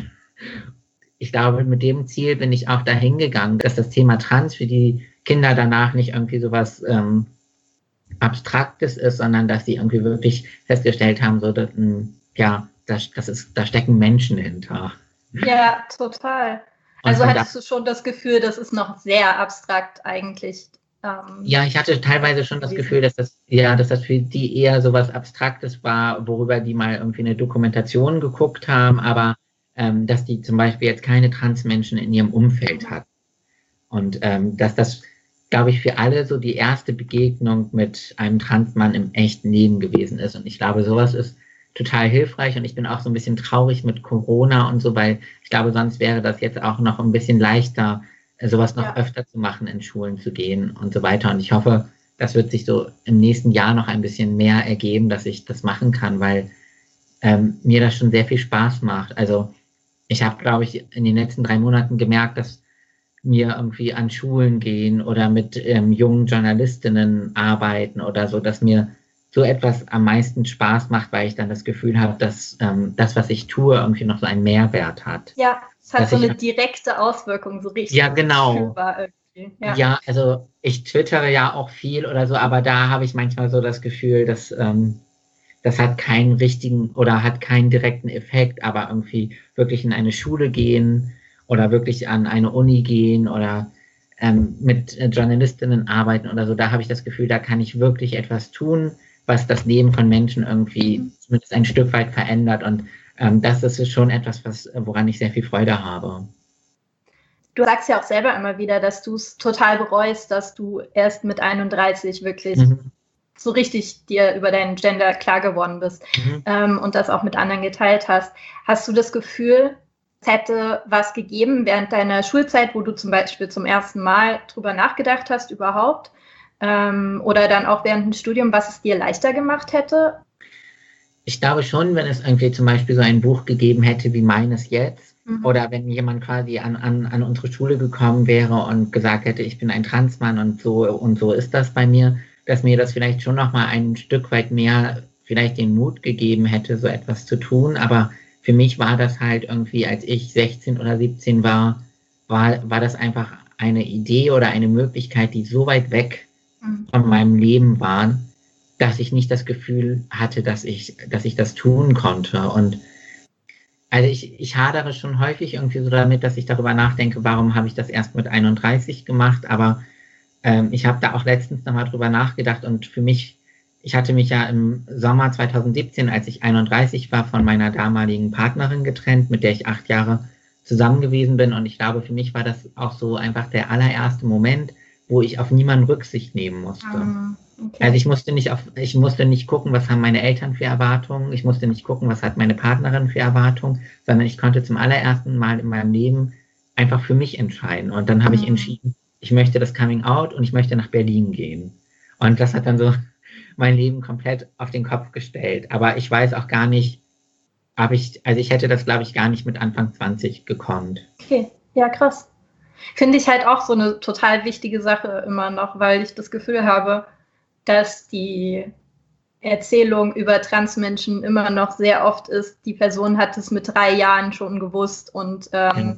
S2: ich glaube, mit dem Ziel bin ich auch dahin gegangen, dass das Thema Trans für die Kinder danach nicht irgendwie sowas Abstraktes ist, sondern dass sie irgendwie wirklich festgestellt haben, so dass, da stecken Menschen hinter.
S1: Ja, total. Also hattest du schon das Gefühl, das ist noch sehr abstrakt eigentlich.
S2: Ja, ich hatte teilweise schon das Gefühl, dass das für die eher so was Abstraktes war, worüber die mal irgendwie eine Dokumentation geguckt haben, aber dass die zum Beispiel jetzt keine Transmenschen in ihrem Umfeld hat. Und dass das, glaube ich, für alle so die erste Begegnung mit einem Transmann im echten Leben gewesen ist. Und ich glaube, sowas ist total hilfreich. Und ich bin auch so ein bisschen traurig mit Corona und so, weil ich glaube, sonst wäre das jetzt auch noch ein bisschen leichter, sowas noch öfter zu machen, in Schulen zu gehen und so weiter. Und ich hoffe, das wird sich so im nächsten Jahr noch ein bisschen mehr ergeben, dass ich das machen kann, weil mir das schon sehr viel Spaß macht. Also ich habe, glaube ich, in den letzten 3 Monaten gemerkt, dass mir irgendwie an Schulen gehen oder mit jungen Journalistinnen arbeiten oder so, dass mir so etwas am meisten Spaß macht, weil ich dann das Gefühl habe, dass das, was ich tue, irgendwie noch so einen Mehrwert hat.
S1: Ja, es hat
S2: Dass
S1: so
S2: ich,
S1: eine direkte Auswirkung, so richtig
S2: ja, genau.
S1: fühlbar irgendwie. Ja.
S2: Ja, also ich twittere ja auch viel oder so, aber da habe ich manchmal so das Gefühl, dass das hat keinen richtigen oder hat keinen direkten Effekt, aber irgendwie wirklich in eine Schule gehen oder wirklich an eine Uni gehen oder mit Journalistinnen arbeiten oder so, da habe ich das Gefühl, da kann ich wirklich etwas tun, was das Leben von Menschen irgendwie zumindest ein Stück weit verändert. Und das ist schon etwas, woran ich sehr viel Freude habe.
S1: Du sagst ja auch selber immer wieder, dass du es total bereust, dass du erst mit 31 wirklich so richtig dir über deinen Gender klar geworden bist und das auch mit anderen geteilt hast. Hast du das Gefühl, es hätte was gegeben während deiner Schulzeit, wo du zum Beispiel zum ersten Mal drüber nachgedacht hast überhaupt? Oder dann auch während dem Studium, was es dir leichter gemacht hätte?
S2: Ich glaube schon, wenn es irgendwie zum Beispiel so ein Buch gegeben hätte wie meines jetzt, oder wenn jemand quasi an unsere Schule gekommen wäre und gesagt hätte, ich bin ein Transmann und so ist das bei mir, dass mir das vielleicht schon noch mal ein Stück weit mehr vielleicht den Mut gegeben hätte, so etwas zu tun. Aber für mich war das halt irgendwie, als ich 16 oder 17 war das einfach eine Idee oder eine Möglichkeit, die so weit weg von meinem Leben war, dass ich nicht das Gefühl hatte, dass ich das tun konnte. Und also ich hadere schon häufig irgendwie so damit, dass ich darüber nachdenke, warum habe ich das erst mit 31 gemacht, aber ich habe da auch letztens nochmal drüber nachgedacht und für mich, ich hatte mich ja im Sommer 2017, als ich 31 war, von meiner damaligen Partnerin getrennt, mit der ich 8 Jahre zusammen gewesen bin, und ich glaube, für mich war das auch so einfach der allererste Moment, wo ich auf niemanden Rücksicht nehmen musste. Okay. Also ich musste nicht gucken, was haben meine Eltern für Erwartungen, ich musste nicht gucken, was hat meine Partnerin für Erwartungen, sondern ich konnte zum allerersten Mal in meinem Leben einfach für mich entscheiden. Und dann habe ich entschieden, ich möchte das Coming Out und ich möchte nach Berlin gehen. Und das hat dann so mein Leben komplett auf den Kopf gestellt. Aber ich weiß auch gar nicht, ich hätte das, glaube ich, gar nicht mit Anfang 20 gekonnt.
S1: Okay, ja, krass. Finde ich halt auch so eine total wichtige Sache immer noch, weil ich das Gefühl habe, dass die Erzählung über Transmenschen immer noch sehr oft ist, die Person hat es mit 3 Jahren schon gewusst und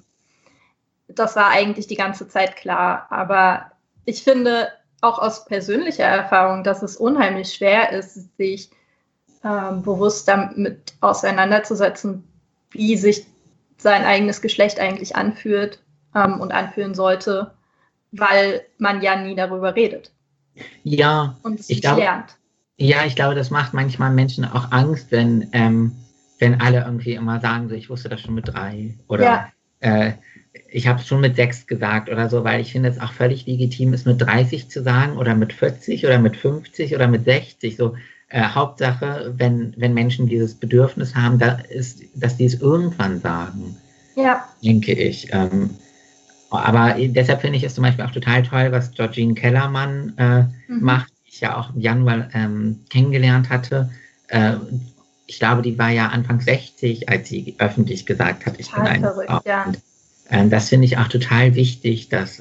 S1: das war eigentlich die ganze Zeit klar. Aber ich finde auch aus persönlicher Erfahrung, dass es unheimlich schwer ist, sich bewusst damit auseinanderzusetzen, wie sich sein eigenes Geschlecht eigentlich anfühlt und anfühlen sollte, weil man ja nie darüber redet.
S2: Ja,
S1: und es nicht lernt.
S2: Ja, ich glaube, das macht manchmal Menschen auch Angst, wenn alle irgendwie immer sagen, so, ich wusste das schon mit 3 oder ich habe es schon mit 6 gesagt oder so, weil ich finde es auch völlig legitim, es mit 30 zu sagen oder mit 40 oder mit 50 oder mit 60. So, Hauptsache, wenn Menschen dieses Bedürfnis haben, dass die es irgendwann sagen, denke ich. Aber deshalb finde ich es zum Beispiel auch total toll, was Georgine Kellermann macht, die ich ja auch im Januar kennengelernt hatte. Ich glaube, die war ja Anfang 60, als sie öffentlich gesagt hat, ich bin eine Frau. Ja. Und das finde ich auch total wichtig, dass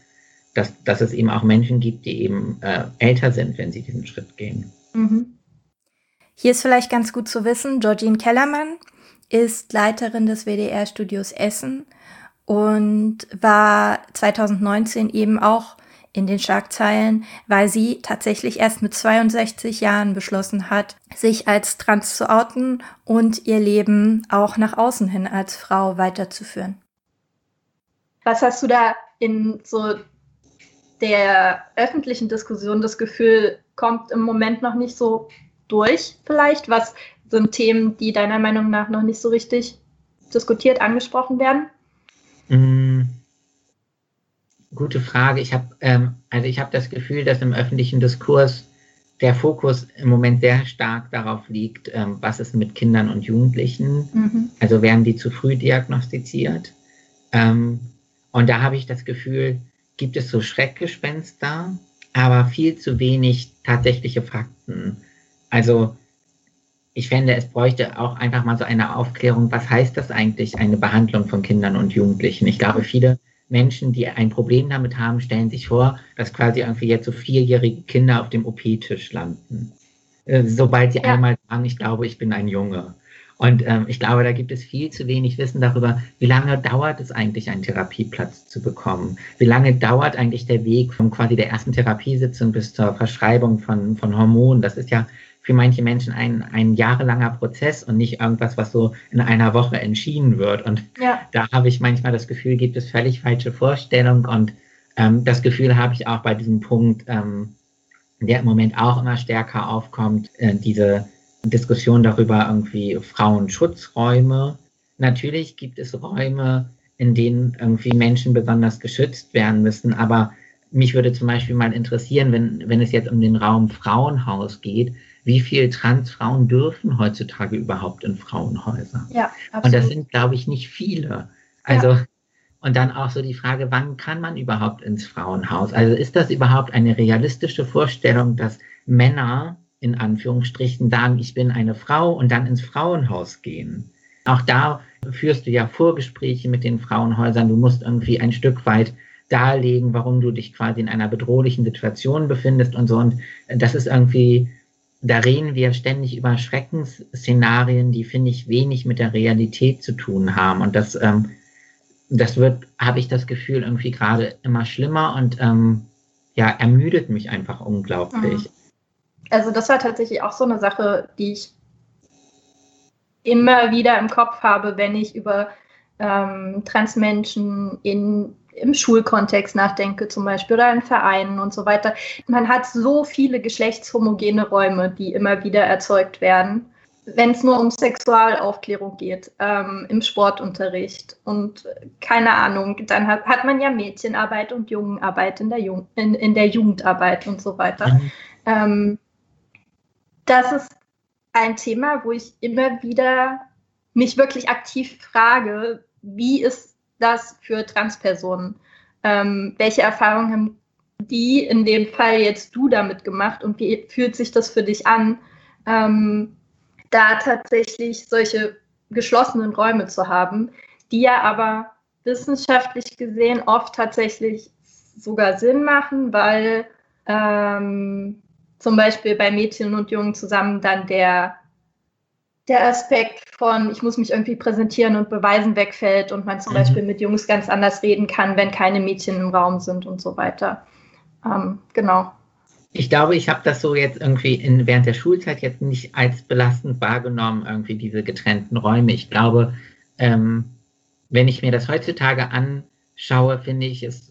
S2: es eben auch Menschen gibt, die eben älter sind, wenn sie diesen Schritt gehen.
S1: Hier ist vielleicht ganz gut zu wissen, Georgine Kellermann ist Leiterin des WDR-Studios Essen und war 2019 eben auch in den Schlagzeilen, weil sie tatsächlich erst mit 62 Jahren beschlossen hat, sich als trans zu outen und ihr Leben auch nach außen hin als Frau weiterzuführen. Was hast du da in so der öffentlichen Diskussion das Gefühl, kommt im Moment noch nicht so durch vielleicht? Was sind Themen, die deiner Meinung nach noch nicht so richtig diskutiert, angesprochen werden?
S2: Gute Frage. Ich habe das Gefühl, dass im öffentlichen Diskurs der Fokus im Moment sehr stark darauf liegt, was ist mit Kindern und Jugendlichen. Also werden die zu früh diagnostiziert. Und da habe ich das Gefühl, gibt es so Schreckgespenster, aber viel zu wenig tatsächliche Fakten. Also ich fände, es bräuchte auch einfach mal so eine Aufklärung, was heißt das eigentlich, eine Behandlung von Kindern und Jugendlichen? Ich glaube, viele Menschen, die ein Problem damit haben, stellen sich vor, dass quasi irgendwie jetzt so 4-jährige Kinder auf dem OP-Tisch landen. Sobald sie einmal sagen, ich glaube, ich bin ein Junge. Und ich glaube, da gibt es viel zu wenig Wissen darüber, wie lange dauert es eigentlich, einen Therapieplatz zu bekommen? Wie lange dauert eigentlich der Weg von quasi der ersten Therapiesitzung bis zur Verschreibung von Hormonen? Das ist ja für manche Menschen ein jahrelanger Prozess und nicht irgendwas, was so in einer Woche entschieden wird. Und da habe ich manchmal das Gefühl, gibt es völlig falsche Vorstellungen. Und das Gefühl habe ich auch bei diesem Punkt, der im Moment auch immer stärker aufkommt, diese Diskussion darüber, irgendwie Frauenschutzräume. Natürlich gibt es Räume, in denen irgendwie Menschen besonders geschützt werden müssen, aber mich würde zum Beispiel mal interessieren, wenn es jetzt um den Raum Frauenhaus geht, wie viele Transfrauen dürfen heutzutage überhaupt in Frauenhäuser?
S1: Ja, absolut.
S2: Und das sind, glaube ich, nicht viele. Also, und dann auch so die Frage, wann kann man überhaupt ins Frauenhaus? Also ist das überhaupt eine realistische Vorstellung, dass Männer in Anführungsstrichen sagen, ich bin eine Frau und dann ins Frauenhaus gehen? Auch da führst du ja Vorgespräche mit den Frauenhäusern. Du musst irgendwie ein Stück weit darlegen, warum du dich quasi in einer bedrohlichen Situation befindest und so. Und das ist irgendwie, da reden wir ständig über Schreckensszenarien, die, finde ich, wenig mit der Realität zu tun haben. Und das wird, habe ich das Gefühl, irgendwie gerade immer schlimmer und ermüdet mich einfach unglaublich.
S1: Also das war tatsächlich auch so eine Sache, die ich immer wieder im Kopf habe, wenn ich über Transmenschen im Schulkontext nachdenke zum Beispiel oder in Vereinen und so weiter. Man hat so viele geschlechtshomogene Räume, die immer wieder erzeugt werden, wenn es nur um Sexualaufklärung geht, im Sportunterricht und keine Ahnung, dann hat man ja Mädchenarbeit und Jungenarbeit in der Jugendarbeit und so weiter. Das ist ein Thema, wo ich immer wieder mich wirklich aktiv frage, wie ist das für Transpersonen? Welche Erfahrungen haben die in dem Fall jetzt du damit gemacht und wie fühlt sich das für dich an, da tatsächlich solche geschlossenen Räume zu haben, die ja aber wissenschaftlich gesehen oft tatsächlich sogar Sinn machen, weil zum Beispiel bei Mädchen und Jungen zusammen dann der Aspekt von, ich muss mich irgendwie präsentieren und beweisen, wegfällt und man zum Beispiel mit Jungs ganz anders reden kann, wenn keine Mädchen im Raum sind und so weiter. Genau.
S2: Ich glaube, ich habe das so jetzt irgendwie während der Schulzeit jetzt nicht als belastend wahrgenommen, irgendwie diese getrennten Räume. Ich glaube, wenn ich mir das heutzutage anschaue, finde ich es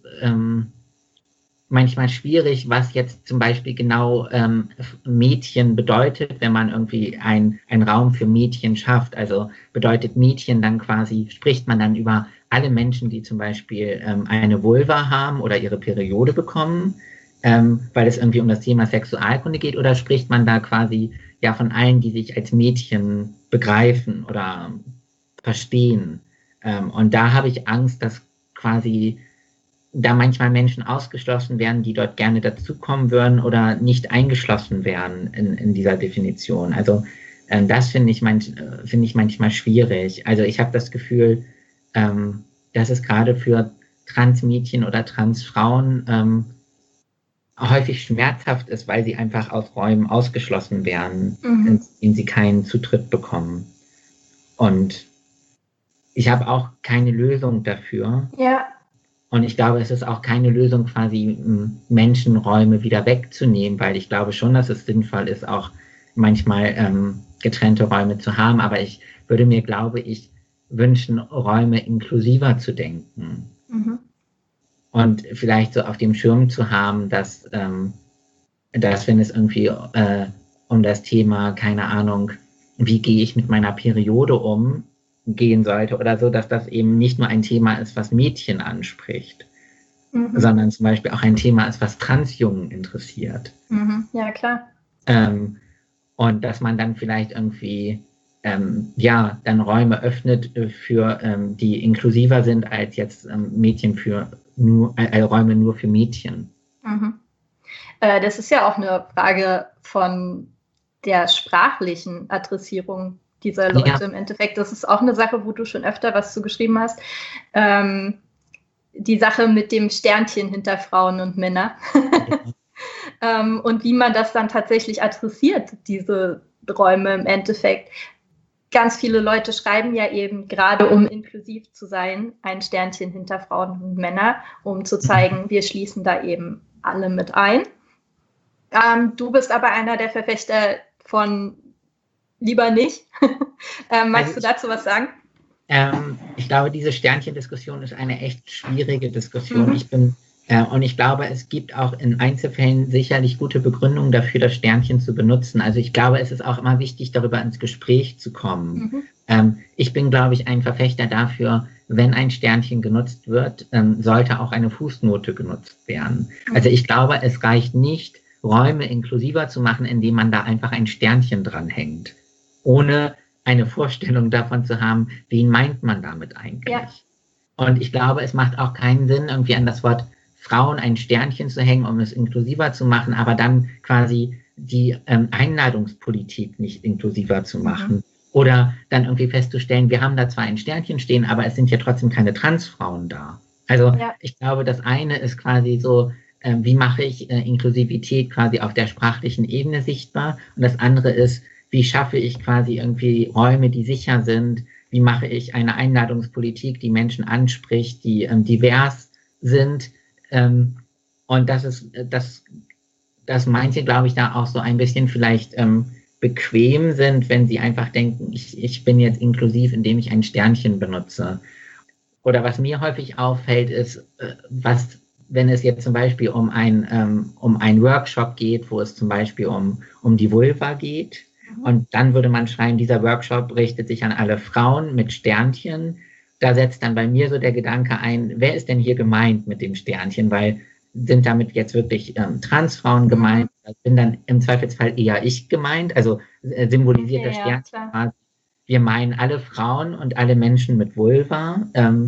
S2: manchmal schwierig, was jetzt zum Beispiel genau Mädchen bedeutet, wenn man irgendwie einen Raum für Mädchen schafft. Also bedeutet Mädchen dann quasi, spricht man dann über alle Menschen, die zum Beispiel eine Vulva haben oder ihre Periode bekommen, weil es irgendwie um das Thema Sexualkunde geht, oder spricht man da quasi ja von allen, die sich als Mädchen begreifen oder verstehen? Und da habe ich Angst, dass quasi da manchmal Menschen ausgeschlossen werden, die dort gerne dazukommen würden oder nicht eingeschlossen werden in dieser Definition. Also das finde ich manchmal schwierig. Also ich habe das Gefühl, dass es gerade für Transmädchen oder Transfrauen häufig schmerzhaft ist, weil sie einfach aus Räumen ausgeschlossen werden, in denen sie keinen Zutritt bekommen. Und ich habe auch keine Lösung dafür.
S1: Ja.
S2: Und ich glaube, es ist auch keine Lösung, quasi Menschenräume wieder wegzunehmen, weil ich glaube schon, dass es sinnvoll ist, auch manchmal getrennte Räume zu haben. Aber ich würde mir, glaube ich, wünschen, Räume inklusiver zu denken. Und vielleicht so auf dem Schirm zu haben, dass wenn es irgendwie um das Thema, keine Ahnung, wie gehe ich mit meiner Periode um, gehen sollte oder so, dass das eben nicht nur ein Thema ist, was Mädchen anspricht, sondern zum Beispiel auch ein Thema ist, was Transjungen interessiert.
S1: Ja, klar.
S2: Und dass man dann vielleicht irgendwie dann Räume öffnet für die inklusiver sind als jetzt Mädchen für Räume nur für Mädchen.
S1: Das ist ja auch eine Frage von der sprachlichen Adressierung dieser Leute im Endeffekt. Das ist auch eine Sache, wo du schon öfter was zu geschrieben hast. Die Sache mit dem Sternchen hinter Frauen und Männer. Und wie man das dann tatsächlich adressiert, diese Räume im Endeffekt. Ganz viele Leute schreiben ja eben, gerade um inklusiv zu sein, ein Sternchen hinter Frauen und Männer, um zu zeigen, wir schließen da eben alle mit ein. Du bist aber einer der Verfechter von lieber nicht. Magst du dazu was sagen?
S2: Ich glaube, diese Sternchen-Diskussion ist eine echt schwierige Diskussion. Und ich glaube, es gibt auch in Einzelfällen sicherlich gute Begründungen dafür, das Sternchen zu benutzen. Also ich glaube, es ist auch immer wichtig, darüber ins Gespräch zu kommen. Ich bin, glaube ich, ein Verfechter dafür, wenn ein Sternchen genutzt wird, sollte auch eine Fußnote genutzt werden. Also ich glaube, es reicht nicht, Räume inklusiver zu machen, indem man da einfach ein Sternchen dranhängt, ohne eine Vorstellung davon zu haben, wen meint man damit eigentlich. Ja. Und ich glaube, es macht auch keinen Sinn, irgendwie an das Wort Frauen ein Sternchen zu hängen, um es inklusiver zu machen, aber dann quasi die Einladungspolitik nicht inklusiver zu machen. Oder dann irgendwie festzustellen, wir haben da zwar ein Sternchen stehen, aber es sind ja trotzdem keine Transfrauen da. Also ich glaube, das eine ist quasi so, wie mache ich Inklusivität quasi auf der sprachlichen Ebene sichtbar? Und das andere ist, wie schaffe ich quasi irgendwie Räume, die sicher sind? Wie mache ich eine Einladungspolitik, die Menschen anspricht, die divers sind? Und dass manche, glaube ich, da auch so ein bisschen vielleicht bequem sind, wenn sie einfach denken, ich bin jetzt inklusiv, indem ich ein Sternchen benutze. Oder was mir häufig auffällt, ist, wenn es jetzt zum Beispiel um einen Workshop geht, wo es zum Beispiel um die Vulva geht, und dann würde man schreiben, dieser Workshop richtet sich an alle Frauen mit Sternchen. Da setzt dann bei mir so der Gedanke ein, wer ist denn hier gemeint mit dem Sternchen? Weil sind damit jetzt wirklich Transfrauen gemeint? Bin dann im Zweifelsfall eher ich gemeint? Also symbolisiert das Sternchen quasi, wir meinen alle Frauen und alle Menschen mit Vulva.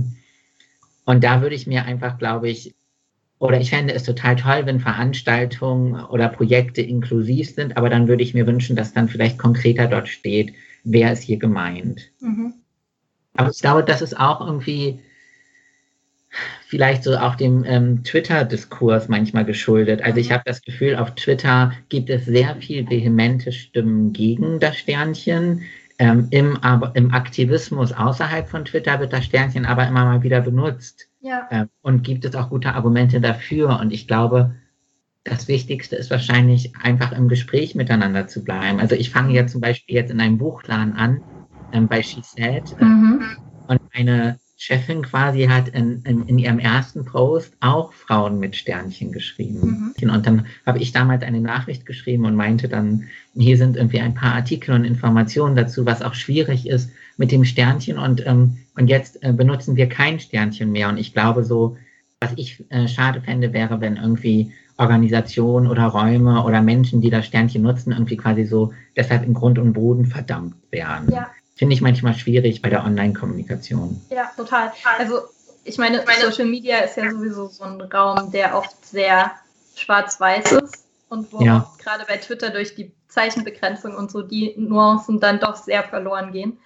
S2: Und da würde ich mir einfach, glaube ich, oder ich fände es total toll, wenn Veranstaltungen oder Projekte inklusiv sind, aber dann würde ich mir wünschen, dass dann vielleicht konkreter dort steht, wer ist hier gemeint. Aber ich glaube, das ist auch irgendwie vielleicht so auch dem Twitter-Diskurs manchmal geschuldet. Also ich habe das Gefühl, auf Twitter gibt es sehr viel vehemente Stimmen gegen das Sternchen. Im Aktivismus außerhalb von Twitter wird das Sternchen aber immer mal wieder benutzt. Und gibt es auch gute Argumente dafür. Und ich glaube, das Wichtigste ist wahrscheinlich einfach im Gespräch miteinander zu bleiben. Also ich fange ja zum Beispiel jetzt in einem Buchladen an, bei She Said. Und eine Chefin quasi hat in ihrem ersten Post auch Frauen mit Sternchen geschrieben. Und dann habe ich damals eine Nachricht geschrieben und meinte dann, hier sind irgendwie ein paar Artikel und Informationen dazu, was auch schwierig ist mit dem Sternchen. Und jetzt benutzen wir kein Sternchen mehr. Und ich glaube so, was ich schade fände, wäre, wenn irgendwie Organisationen oder Räume oder Menschen, die das Sternchen nutzen, irgendwie quasi so deshalb in Grund und Boden verdammt werden. Finde ich manchmal schwierig bei der Online-Kommunikation.
S1: Ja, total. Also ich meine, Social Media ist ja sowieso so ein Raum, der oft sehr schwarz-weiß ist und wo oft gerade bei Twitter durch die Zeichenbegrenzung und so die Nuancen dann doch sehr verloren gehen.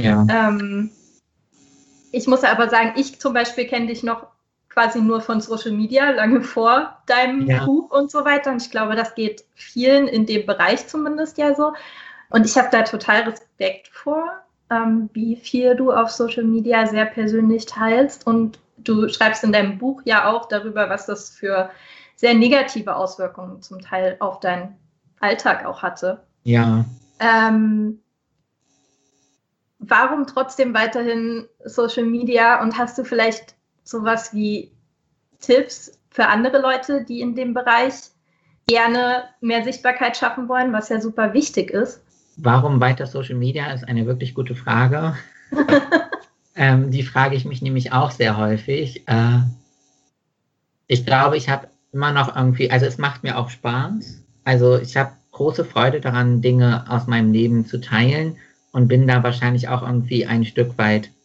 S1: Ich muss aber sagen, ich zum Beispiel kenne dich noch quasi nur von Social Media, lange vor deinem Buch und so weiter. Und ich glaube, das geht vielen in dem Bereich zumindest ja so. Und ich habe da total Respekt vor, wie viel du auf Social Media sehr persönlich teilst. Und du schreibst in deinem Buch ja auch darüber, was das für sehr negative Auswirkungen zum Teil auf deinen Alltag auch hatte. Warum trotzdem weiterhin Social Media? Und hast du vielleicht sowas wie Tipps für andere Leute, die in dem Bereich gerne mehr Sichtbarkeit schaffen wollen, was ja super wichtig ist?
S2: Warum weiter Social Media ist eine wirklich gute Frage. Die frage ich mich nämlich auch sehr häufig. Ich glaube, ich habe immer noch irgendwie, also es macht mir auch Spaß. Also ich habe große Freude daran, Dinge aus meinem Leben zu teilen und bin da wahrscheinlich auch irgendwie ein Stück weit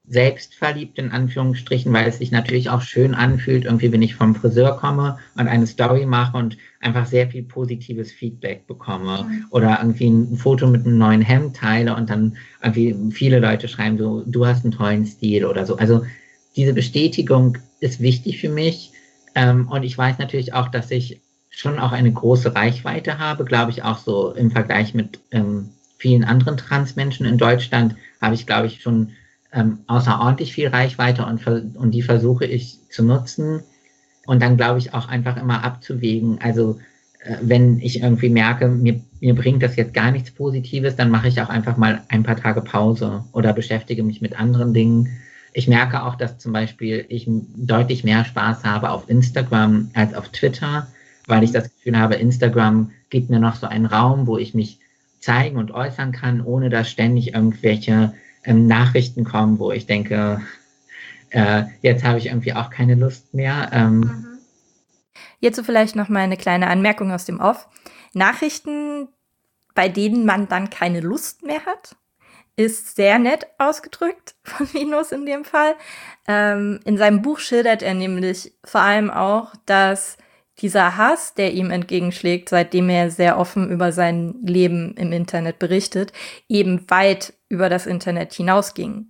S2: selbstverliebt in Anführungsstrichen, weil es sich natürlich auch schön anfühlt, irgendwie, wenn ich vom Friseur komme und eine Story mache und einfach sehr viel positives Feedback bekomme oder irgendwie ein Foto mit einem neuen Hemd teile und dann irgendwie viele Leute schreiben so, du hast einen tollen Stil oder so. Also diese Bestätigung ist wichtig für mich und ich weiß natürlich auch, dass ich schon auch eine große Reichweite habe, glaube ich auch so im Vergleich mit vielen anderen Transmenschen in Deutschland habe ich, glaube ich, schon außerordentlich viel Reichweite und die versuche ich zu nutzen und dann glaube ich auch einfach immer abzuwägen. Also wenn ich irgendwie merke, mir bringt das jetzt gar nichts Positives, dann mache ich auch einfach mal ein paar Tage Pause oder beschäftige mich mit anderen Dingen. Ich merke auch, dass zum Beispiel ich deutlich mehr Spaß habe auf Instagram als auf Twitter, weil ich das Gefühl habe, Instagram gibt mir noch so einen Raum, wo ich mich zeigen und äußern kann, ohne dass ständig irgendwelche Nachrichten kommen, wo ich denke, jetzt habe ich irgendwie auch keine Lust mehr.
S1: Hierzu vielleicht noch mal eine kleine Anmerkung aus dem Off. Nachrichten, bei denen man dann keine Lust mehr hat, ist sehr nett ausgedrückt von Linus in dem Fall. In seinem Buch schildert er nämlich vor allem auch, dass dieser Hass, der ihm entgegenschlägt, seitdem er sehr offen über sein Leben im Internet berichtet, eben weit über das Internet hinausging.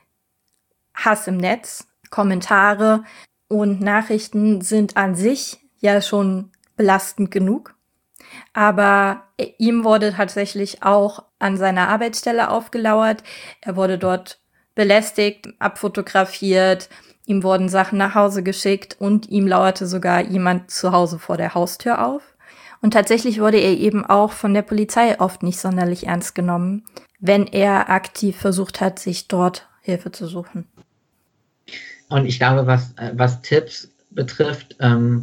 S1: Hass im Netz, Kommentare und Nachrichten sind an sich ja schon belastend genug. Aber ihm wurde tatsächlich auch an seiner Arbeitsstelle aufgelauert. Er wurde dort belästigt, abfotografiert, ihm wurden Sachen nach Hause geschickt und ihm lauerte sogar jemand zu Hause vor der Haustür auf. Und tatsächlich wurde er eben auch von der Polizei oft nicht sonderlich ernst genommen, wenn er aktiv versucht hat, sich dort Hilfe zu suchen.
S2: Und ich glaube, was Tipps betrifft,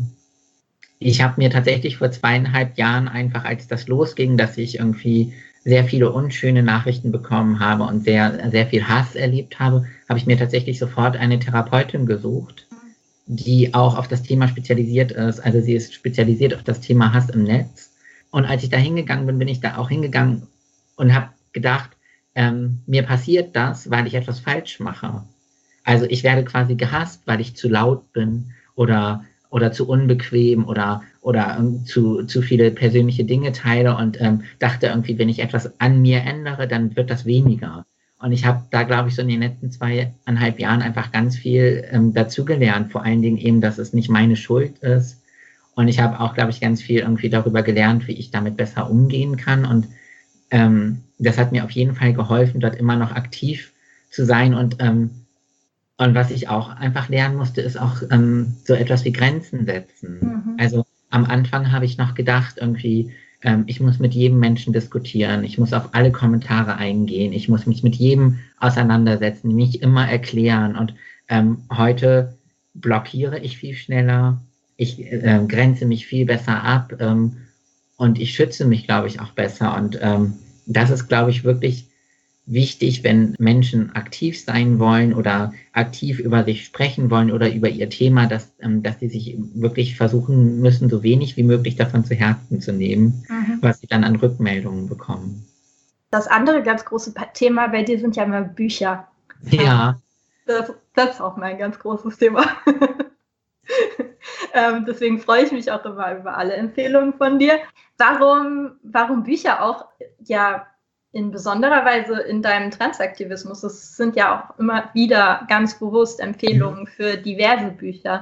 S2: ich habe mir tatsächlich vor 2,5 Jahren einfach, als das losging, dass ich irgendwie sehr viele unschöne Nachrichten bekommen habe und sehr, sehr viel Hass erlebt habe, habe ich mir tatsächlich sofort eine Therapeutin gesucht, die auch auf das Thema spezialisiert ist. Also sie ist spezialisiert auf das Thema Hass im Netz. Und als ich da hingegangen bin, bin ich da auch hingegangen und habe gedacht, mir passiert das, weil ich etwas falsch mache. Also ich werde quasi gehasst, weil ich zu laut bin oder zu unbequem oder zu viele persönliche Dinge teile und dachte irgendwie, wenn ich etwas an mir ändere, dann wird das weniger. Und ich habe da, glaube ich, so in den letzten 2,5 Jahren einfach ganz viel dazugelernt. Vor allen Dingen eben, dass es nicht meine Schuld ist. Und ich habe auch, glaube ich, ganz viel irgendwie darüber gelernt, wie ich damit besser umgehen kann. Und das hat mir auf jeden Fall geholfen, dort immer noch aktiv zu sein. Und was ich auch einfach lernen musste, ist auch so etwas wie Grenzen setzen. Also am Anfang habe ich noch gedacht, irgendwie, ich muss mit jedem Menschen diskutieren, ich muss auf alle Kommentare eingehen, ich muss mich mit jedem auseinandersetzen, mich immer erklären. Und heute blockiere ich viel schneller, ich grenze mich viel besser ab und ich schütze mich, glaube ich, auch besser. Und das ist, glaube ich, wirklich wichtig, wenn Menschen aktiv sein wollen oder aktiv über sich sprechen wollen oder über ihr Thema, dass sie sich wirklich versuchen müssen, so wenig wie möglich davon zu Herzen zu nehmen, was sie dann an Rückmeldungen bekommen.
S3: Das andere ganz große Thema bei dir sind ja immer Bücher.
S2: Ja.
S3: Das ist auch mein ganz großes Thema. Deswegen freue ich mich auch immer über alle Empfehlungen von dir. Warum Bücher auch ja in besonderer Weise in deinem Transaktivismus? Es sind ja auch immer wieder ganz bewusst Empfehlungen für diverse Bücher.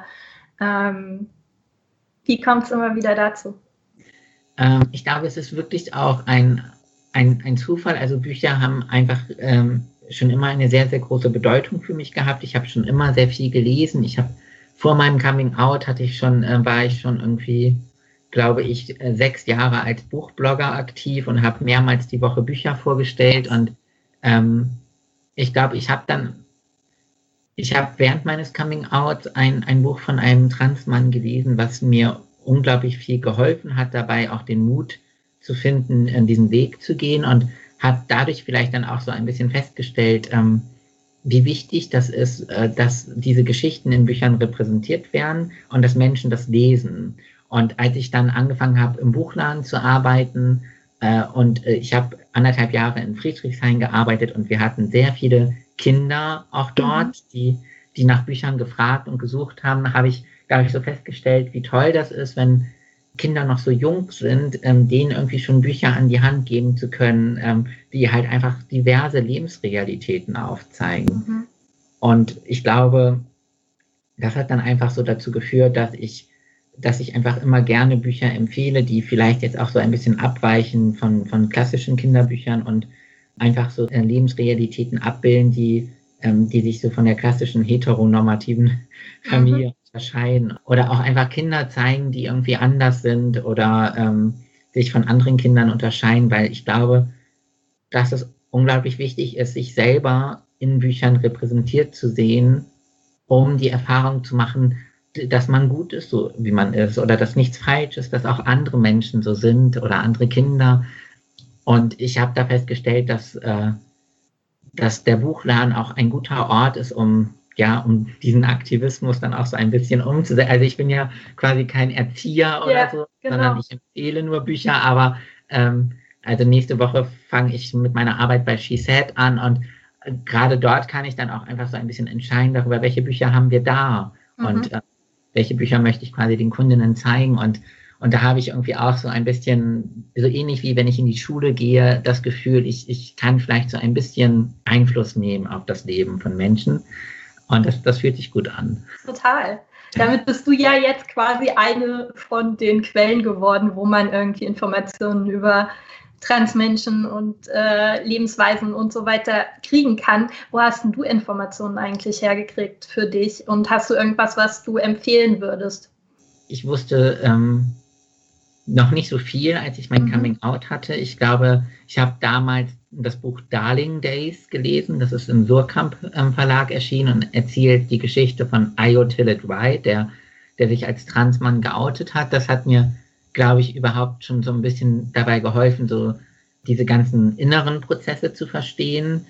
S3: Wie kommt es immer wieder dazu?
S2: Ich glaube, es ist wirklich auch ein Zufall. Also Bücher haben einfach schon immer eine sehr, sehr große Bedeutung für mich gehabt. Ich habe schon immer sehr viel gelesen. Vor meinem Coming Out war ich schon irgendwie, glaube ich, 6 Jahre als Buchblogger aktiv und habe mehrmals die Woche Bücher vorgestellt. Und ich glaube, ich habe während meines Coming Out ein Buch von einem Transmann gelesen, was mir unglaublich viel geholfen hat, dabei auch den Mut zu finden, diesen Weg zu gehen und hat dadurch vielleicht dann auch so ein bisschen festgestellt, wie wichtig das ist, dass diese Geschichten in Büchern repräsentiert werden und dass Menschen das lesen. Und als ich dann angefangen habe, im Buchladen zu arbeiten und ich habe 1,5 Jahre in Friedrichshain gearbeitet und wir hatten sehr viele Kinder auch dort, die nach Büchern gefragt und gesucht haben, habe ich, glaube ich, so festgestellt, wie toll das ist, wenn Kinder noch so jung sind, denen irgendwie schon Bücher an die Hand geben zu können, die halt einfach diverse Lebensrealitäten aufzeigen. Und ich glaube, das hat dann einfach so dazu geführt, dass ich einfach immer gerne Bücher empfehle, die vielleicht jetzt auch so ein bisschen abweichen von klassischen Kinderbüchern und einfach so Lebensrealitäten abbilden, die sich so von der klassischen heteronormativen Familie unterscheiden. Oder auch einfach Kinder zeigen, die irgendwie anders sind oder sich von anderen Kindern unterscheiden, weil ich glaube, dass es unglaublich wichtig ist, sich selber in Büchern repräsentiert zu sehen, um die Erfahrung zu machen, dass man gut ist, so wie man ist, oder dass nichts falsch ist, dass auch andere Menschen so sind oder andere Kinder. Und ich habe da festgestellt, dass der Buchladen auch ein guter Ort ist, um diesen Aktivismus dann auch so ein bisschen umzusetzen. Also ich bin ja quasi kein Erzieher oder so, sondern ich empfehle nur Bücher, aber also nächste Woche fange ich mit meiner Arbeit bei She Said an und gerade dort kann ich dann auch einfach so ein bisschen entscheiden darüber, welche Bücher haben wir da und welche Bücher möchte ich quasi den Kundinnen zeigen und da habe ich irgendwie auch so ein bisschen, so ähnlich wie wenn ich in die Schule gehe, das Gefühl, ich kann vielleicht so ein bisschen Einfluss nehmen auf das Leben von Menschen und das fühlt sich gut an.
S3: Total. Damit bist du ja jetzt quasi eine von den Quellen geworden, wo man irgendwie Informationen über Transmenschen und Lebensweisen und so weiter kriegen kann. Wo hast denn du Informationen eigentlich hergekriegt für dich? Und hast du irgendwas, was du empfehlen würdest?
S2: Ich wusste noch nicht so viel, als ich mein Coming Out hatte. Ich glaube, ich habe damals das Buch Darling Days gelesen. Das ist im Surkamp Verlag erschienen und erzählt die Geschichte von Ayo Tillett-Wright, der sich als Transmann geoutet hat. Das hat mir, glaube ich, überhaupt schon so ein bisschen dabei geholfen, so diese ganzen inneren Prozesse zu verstehen.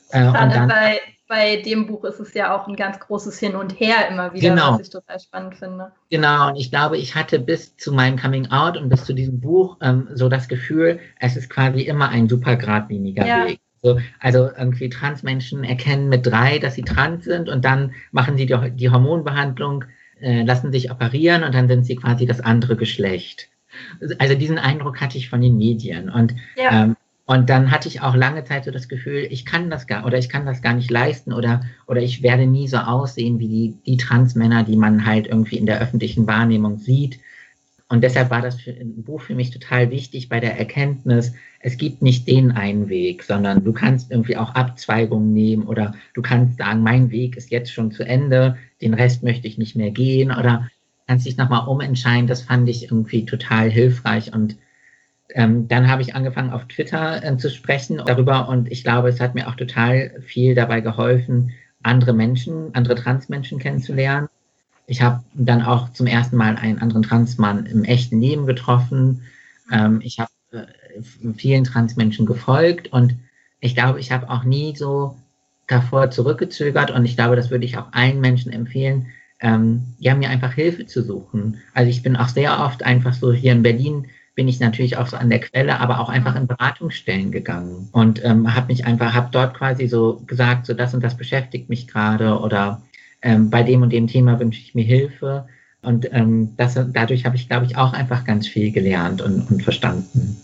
S3: Bei dem Buch ist es ja auch ein ganz großes Hin und Her immer wieder, was ich total spannend finde.
S2: Genau, und ich glaube, ich hatte bis zu meinem Coming Out und bis zu diesem Buch so das Gefühl, es ist quasi immer ein super geradliniger Weg. Also irgendwie Transmenschen erkennen mit 3, dass sie trans sind und dann machen sie die Hormonbehandlung, lassen sich operieren und dann sind sie quasi das andere Geschlecht. Also diesen Eindruck hatte ich von den Medien und dann hatte ich auch lange Zeit so das Gefühl, ich kann das gar nicht leisten oder ich werde nie so aussehen wie die Transmänner, die man halt irgendwie in der öffentlichen Wahrnehmung sieht. Und deshalb war das Buch für mich total wichtig bei der Erkenntnis, es gibt nicht den einen Weg, sondern du kannst irgendwie auch Abzweigungen nehmen oder du kannst sagen, mein Weg ist jetzt schon zu Ende, den Rest möchte ich nicht mehr gehen oder kannst dich nochmal umentscheiden. Das fand ich irgendwie total hilfreich und dann habe ich angefangen, auf Twitter zu sprechen darüber und ich glaube, es hat mir auch total viel dabei geholfen, andere Transmenschen kennenzulernen. Ich habe dann auch zum ersten Mal einen anderen Transmann im echten Leben getroffen. Ich habe vielen Transmenschen gefolgt und ich glaube, ich habe auch nie so davor zurückgezögert und ich glaube, das würde ich auch allen Menschen empfehlen, mir einfach Hilfe zu suchen. Also ich bin auch sehr oft einfach so hier in Berlin, bin ich natürlich auch so an der Quelle, aber auch einfach in Beratungsstellen gegangen und habe dort quasi so gesagt, so das und das beschäftigt mich gerade oder bei dem und dem Thema wünsche ich mir Hilfe und dadurch habe ich, glaube ich, auch einfach ganz viel gelernt und verstanden.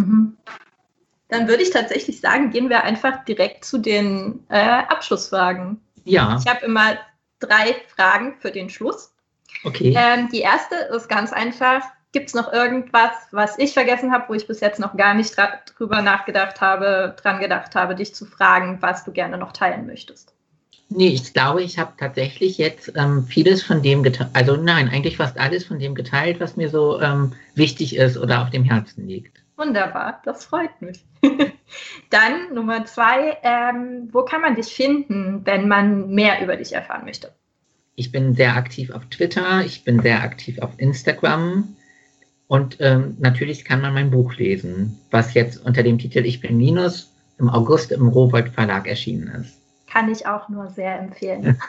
S3: Dann würde ich tatsächlich sagen, gehen wir einfach direkt zu den Abschlussfragen.
S2: Ja.
S3: Ich habe immer 3 Fragen für den Schluss.
S2: Okay.
S3: Die erste ist ganz einfach. Gibt es noch irgendwas, was ich vergessen habe, wo ich bis jetzt noch gar nicht dran gedacht habe, dich zu fragen, was du gerne noch teilen möchtest?
S2: Nee, ich glaube, ich habe tatsächlich jetzt vieles von dem geteilt, also nein, eigentlich fast alles von dem geteilt, was mir so wichtig ist oder auf dem Herzen liegt.
S3: Wunderbar, das freut mich. Dann Nummer 2, wo kann man dich finden, wenn man mehr über dich erfahren möchte?
S2: Ich bin sehr aktiv auf Twitter, ich bin sehr aktiv auf Instagram. Und natürlich kann man mein Buch lesen, was jetzt unter dem Titel Ich bin Linus im August im Rowohlt Verlag erschienen ist.
S3: Kann ich auch nur sehr empfehlen.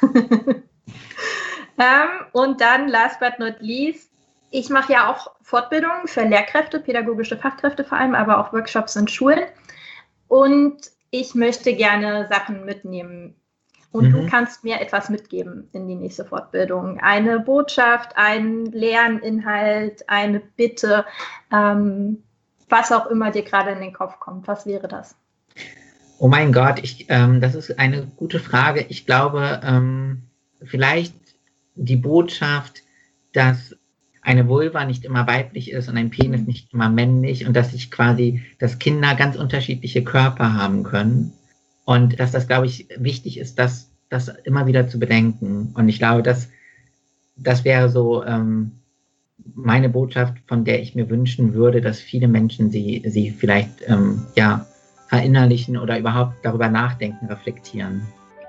S3: Und dann, last but not least, ich mache ja auch Fortbildungen für Lehrkräfte, pädagogische Fachkräfte vor allem, aber auch Workshops in Schulen. Und ich möchte gerne Sachen mitnehmen Und du kannst mir etwas mitgeben in die nächste Fortbildung. Eine Botschaft, ein Lerninhalt, eine Bitte, was auch immer dir gerade in den Kopf kommt. Was wäre das?
S2: Oh mein Gott, das ist eine gute Frage. Ich glaube, vielleicht die Botschaft, dass eine Vulva nicht immer weiblich ist und ein Penis nicht immer männlich und dass Kinder ganz unterschiedliche Körper haben können und dass das, glaube ich, wichtig ist, das immer wieder zu bedenken. Und ich glaube, das wäre so meine Botschaft, von der ich mir wünschen würde, dass viele Menschen sie vielleicht verinnerlichen oder überhaupt darüber nachdenken, reflektieren.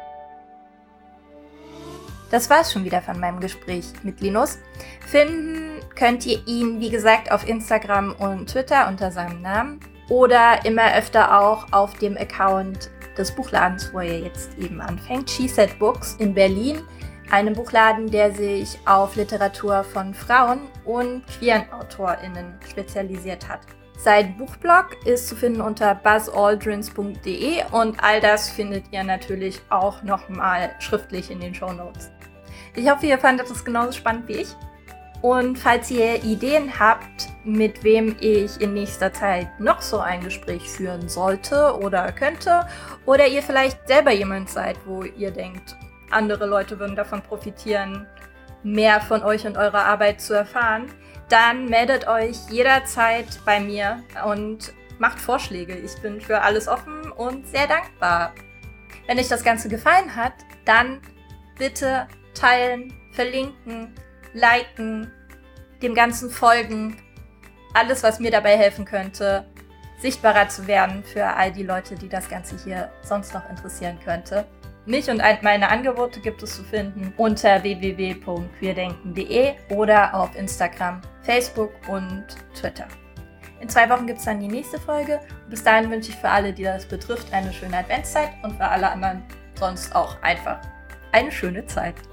S1: Das war's schon wieder von meinem Gespräch mit Linus. Finden könnt ihr ihn, wie gesagt, auf Instagram und Twitter unter seinem Namen oder immer öfter auch auf dem Account des Buchladens, wo er jetzt eben anfängt, She Said Books in Berlin, einem Buchladen, der sich auf Literatur von Frauen und queeren AutorInnen spezialisiert hat. Sein Buchblog ist zu finden unter buzzaldrins.de und all das findet ihr natürlich auch nochmal schriftlich in den Shownotes. Ich hoffe, ihr fandet es genauso spannend wie ich. Und falls ihr Ideen habt, mit wem ich in nächster Zeit noch so ein Gespräch führen sollte oder könnte, oder ihr vielleicht selber jemand seid, wo ihr denkt, andere Leute würden davon profitieren, mehr von euch und eurer Arbeit zu erfahren, dann meldet euch jederzeit bei mir und macht Vorschläge. Ich bin für alles offen und sehr dankbar. Wenn euch das Ganze gefallen hat, dann bitte teilen, verlinken, liken, dem Ganzen folgen. Alles, was mir dabei helfen könnte, sichtbarer zu werden für all die Leute, die das Ganze hier sonst noch interessieren könnte. Mich und meine Angebote gibt es zu finden unter www.queerdenken.de oder auf Instagram, Facebook und Twitter. In 2 Wochen gibt es dann die nächste Folge. Bis dahin wünsche ich für alle, die das betrifft, eine schöne Adventszeit und für alle anderen sonst auch einfach eine schöne Zeit.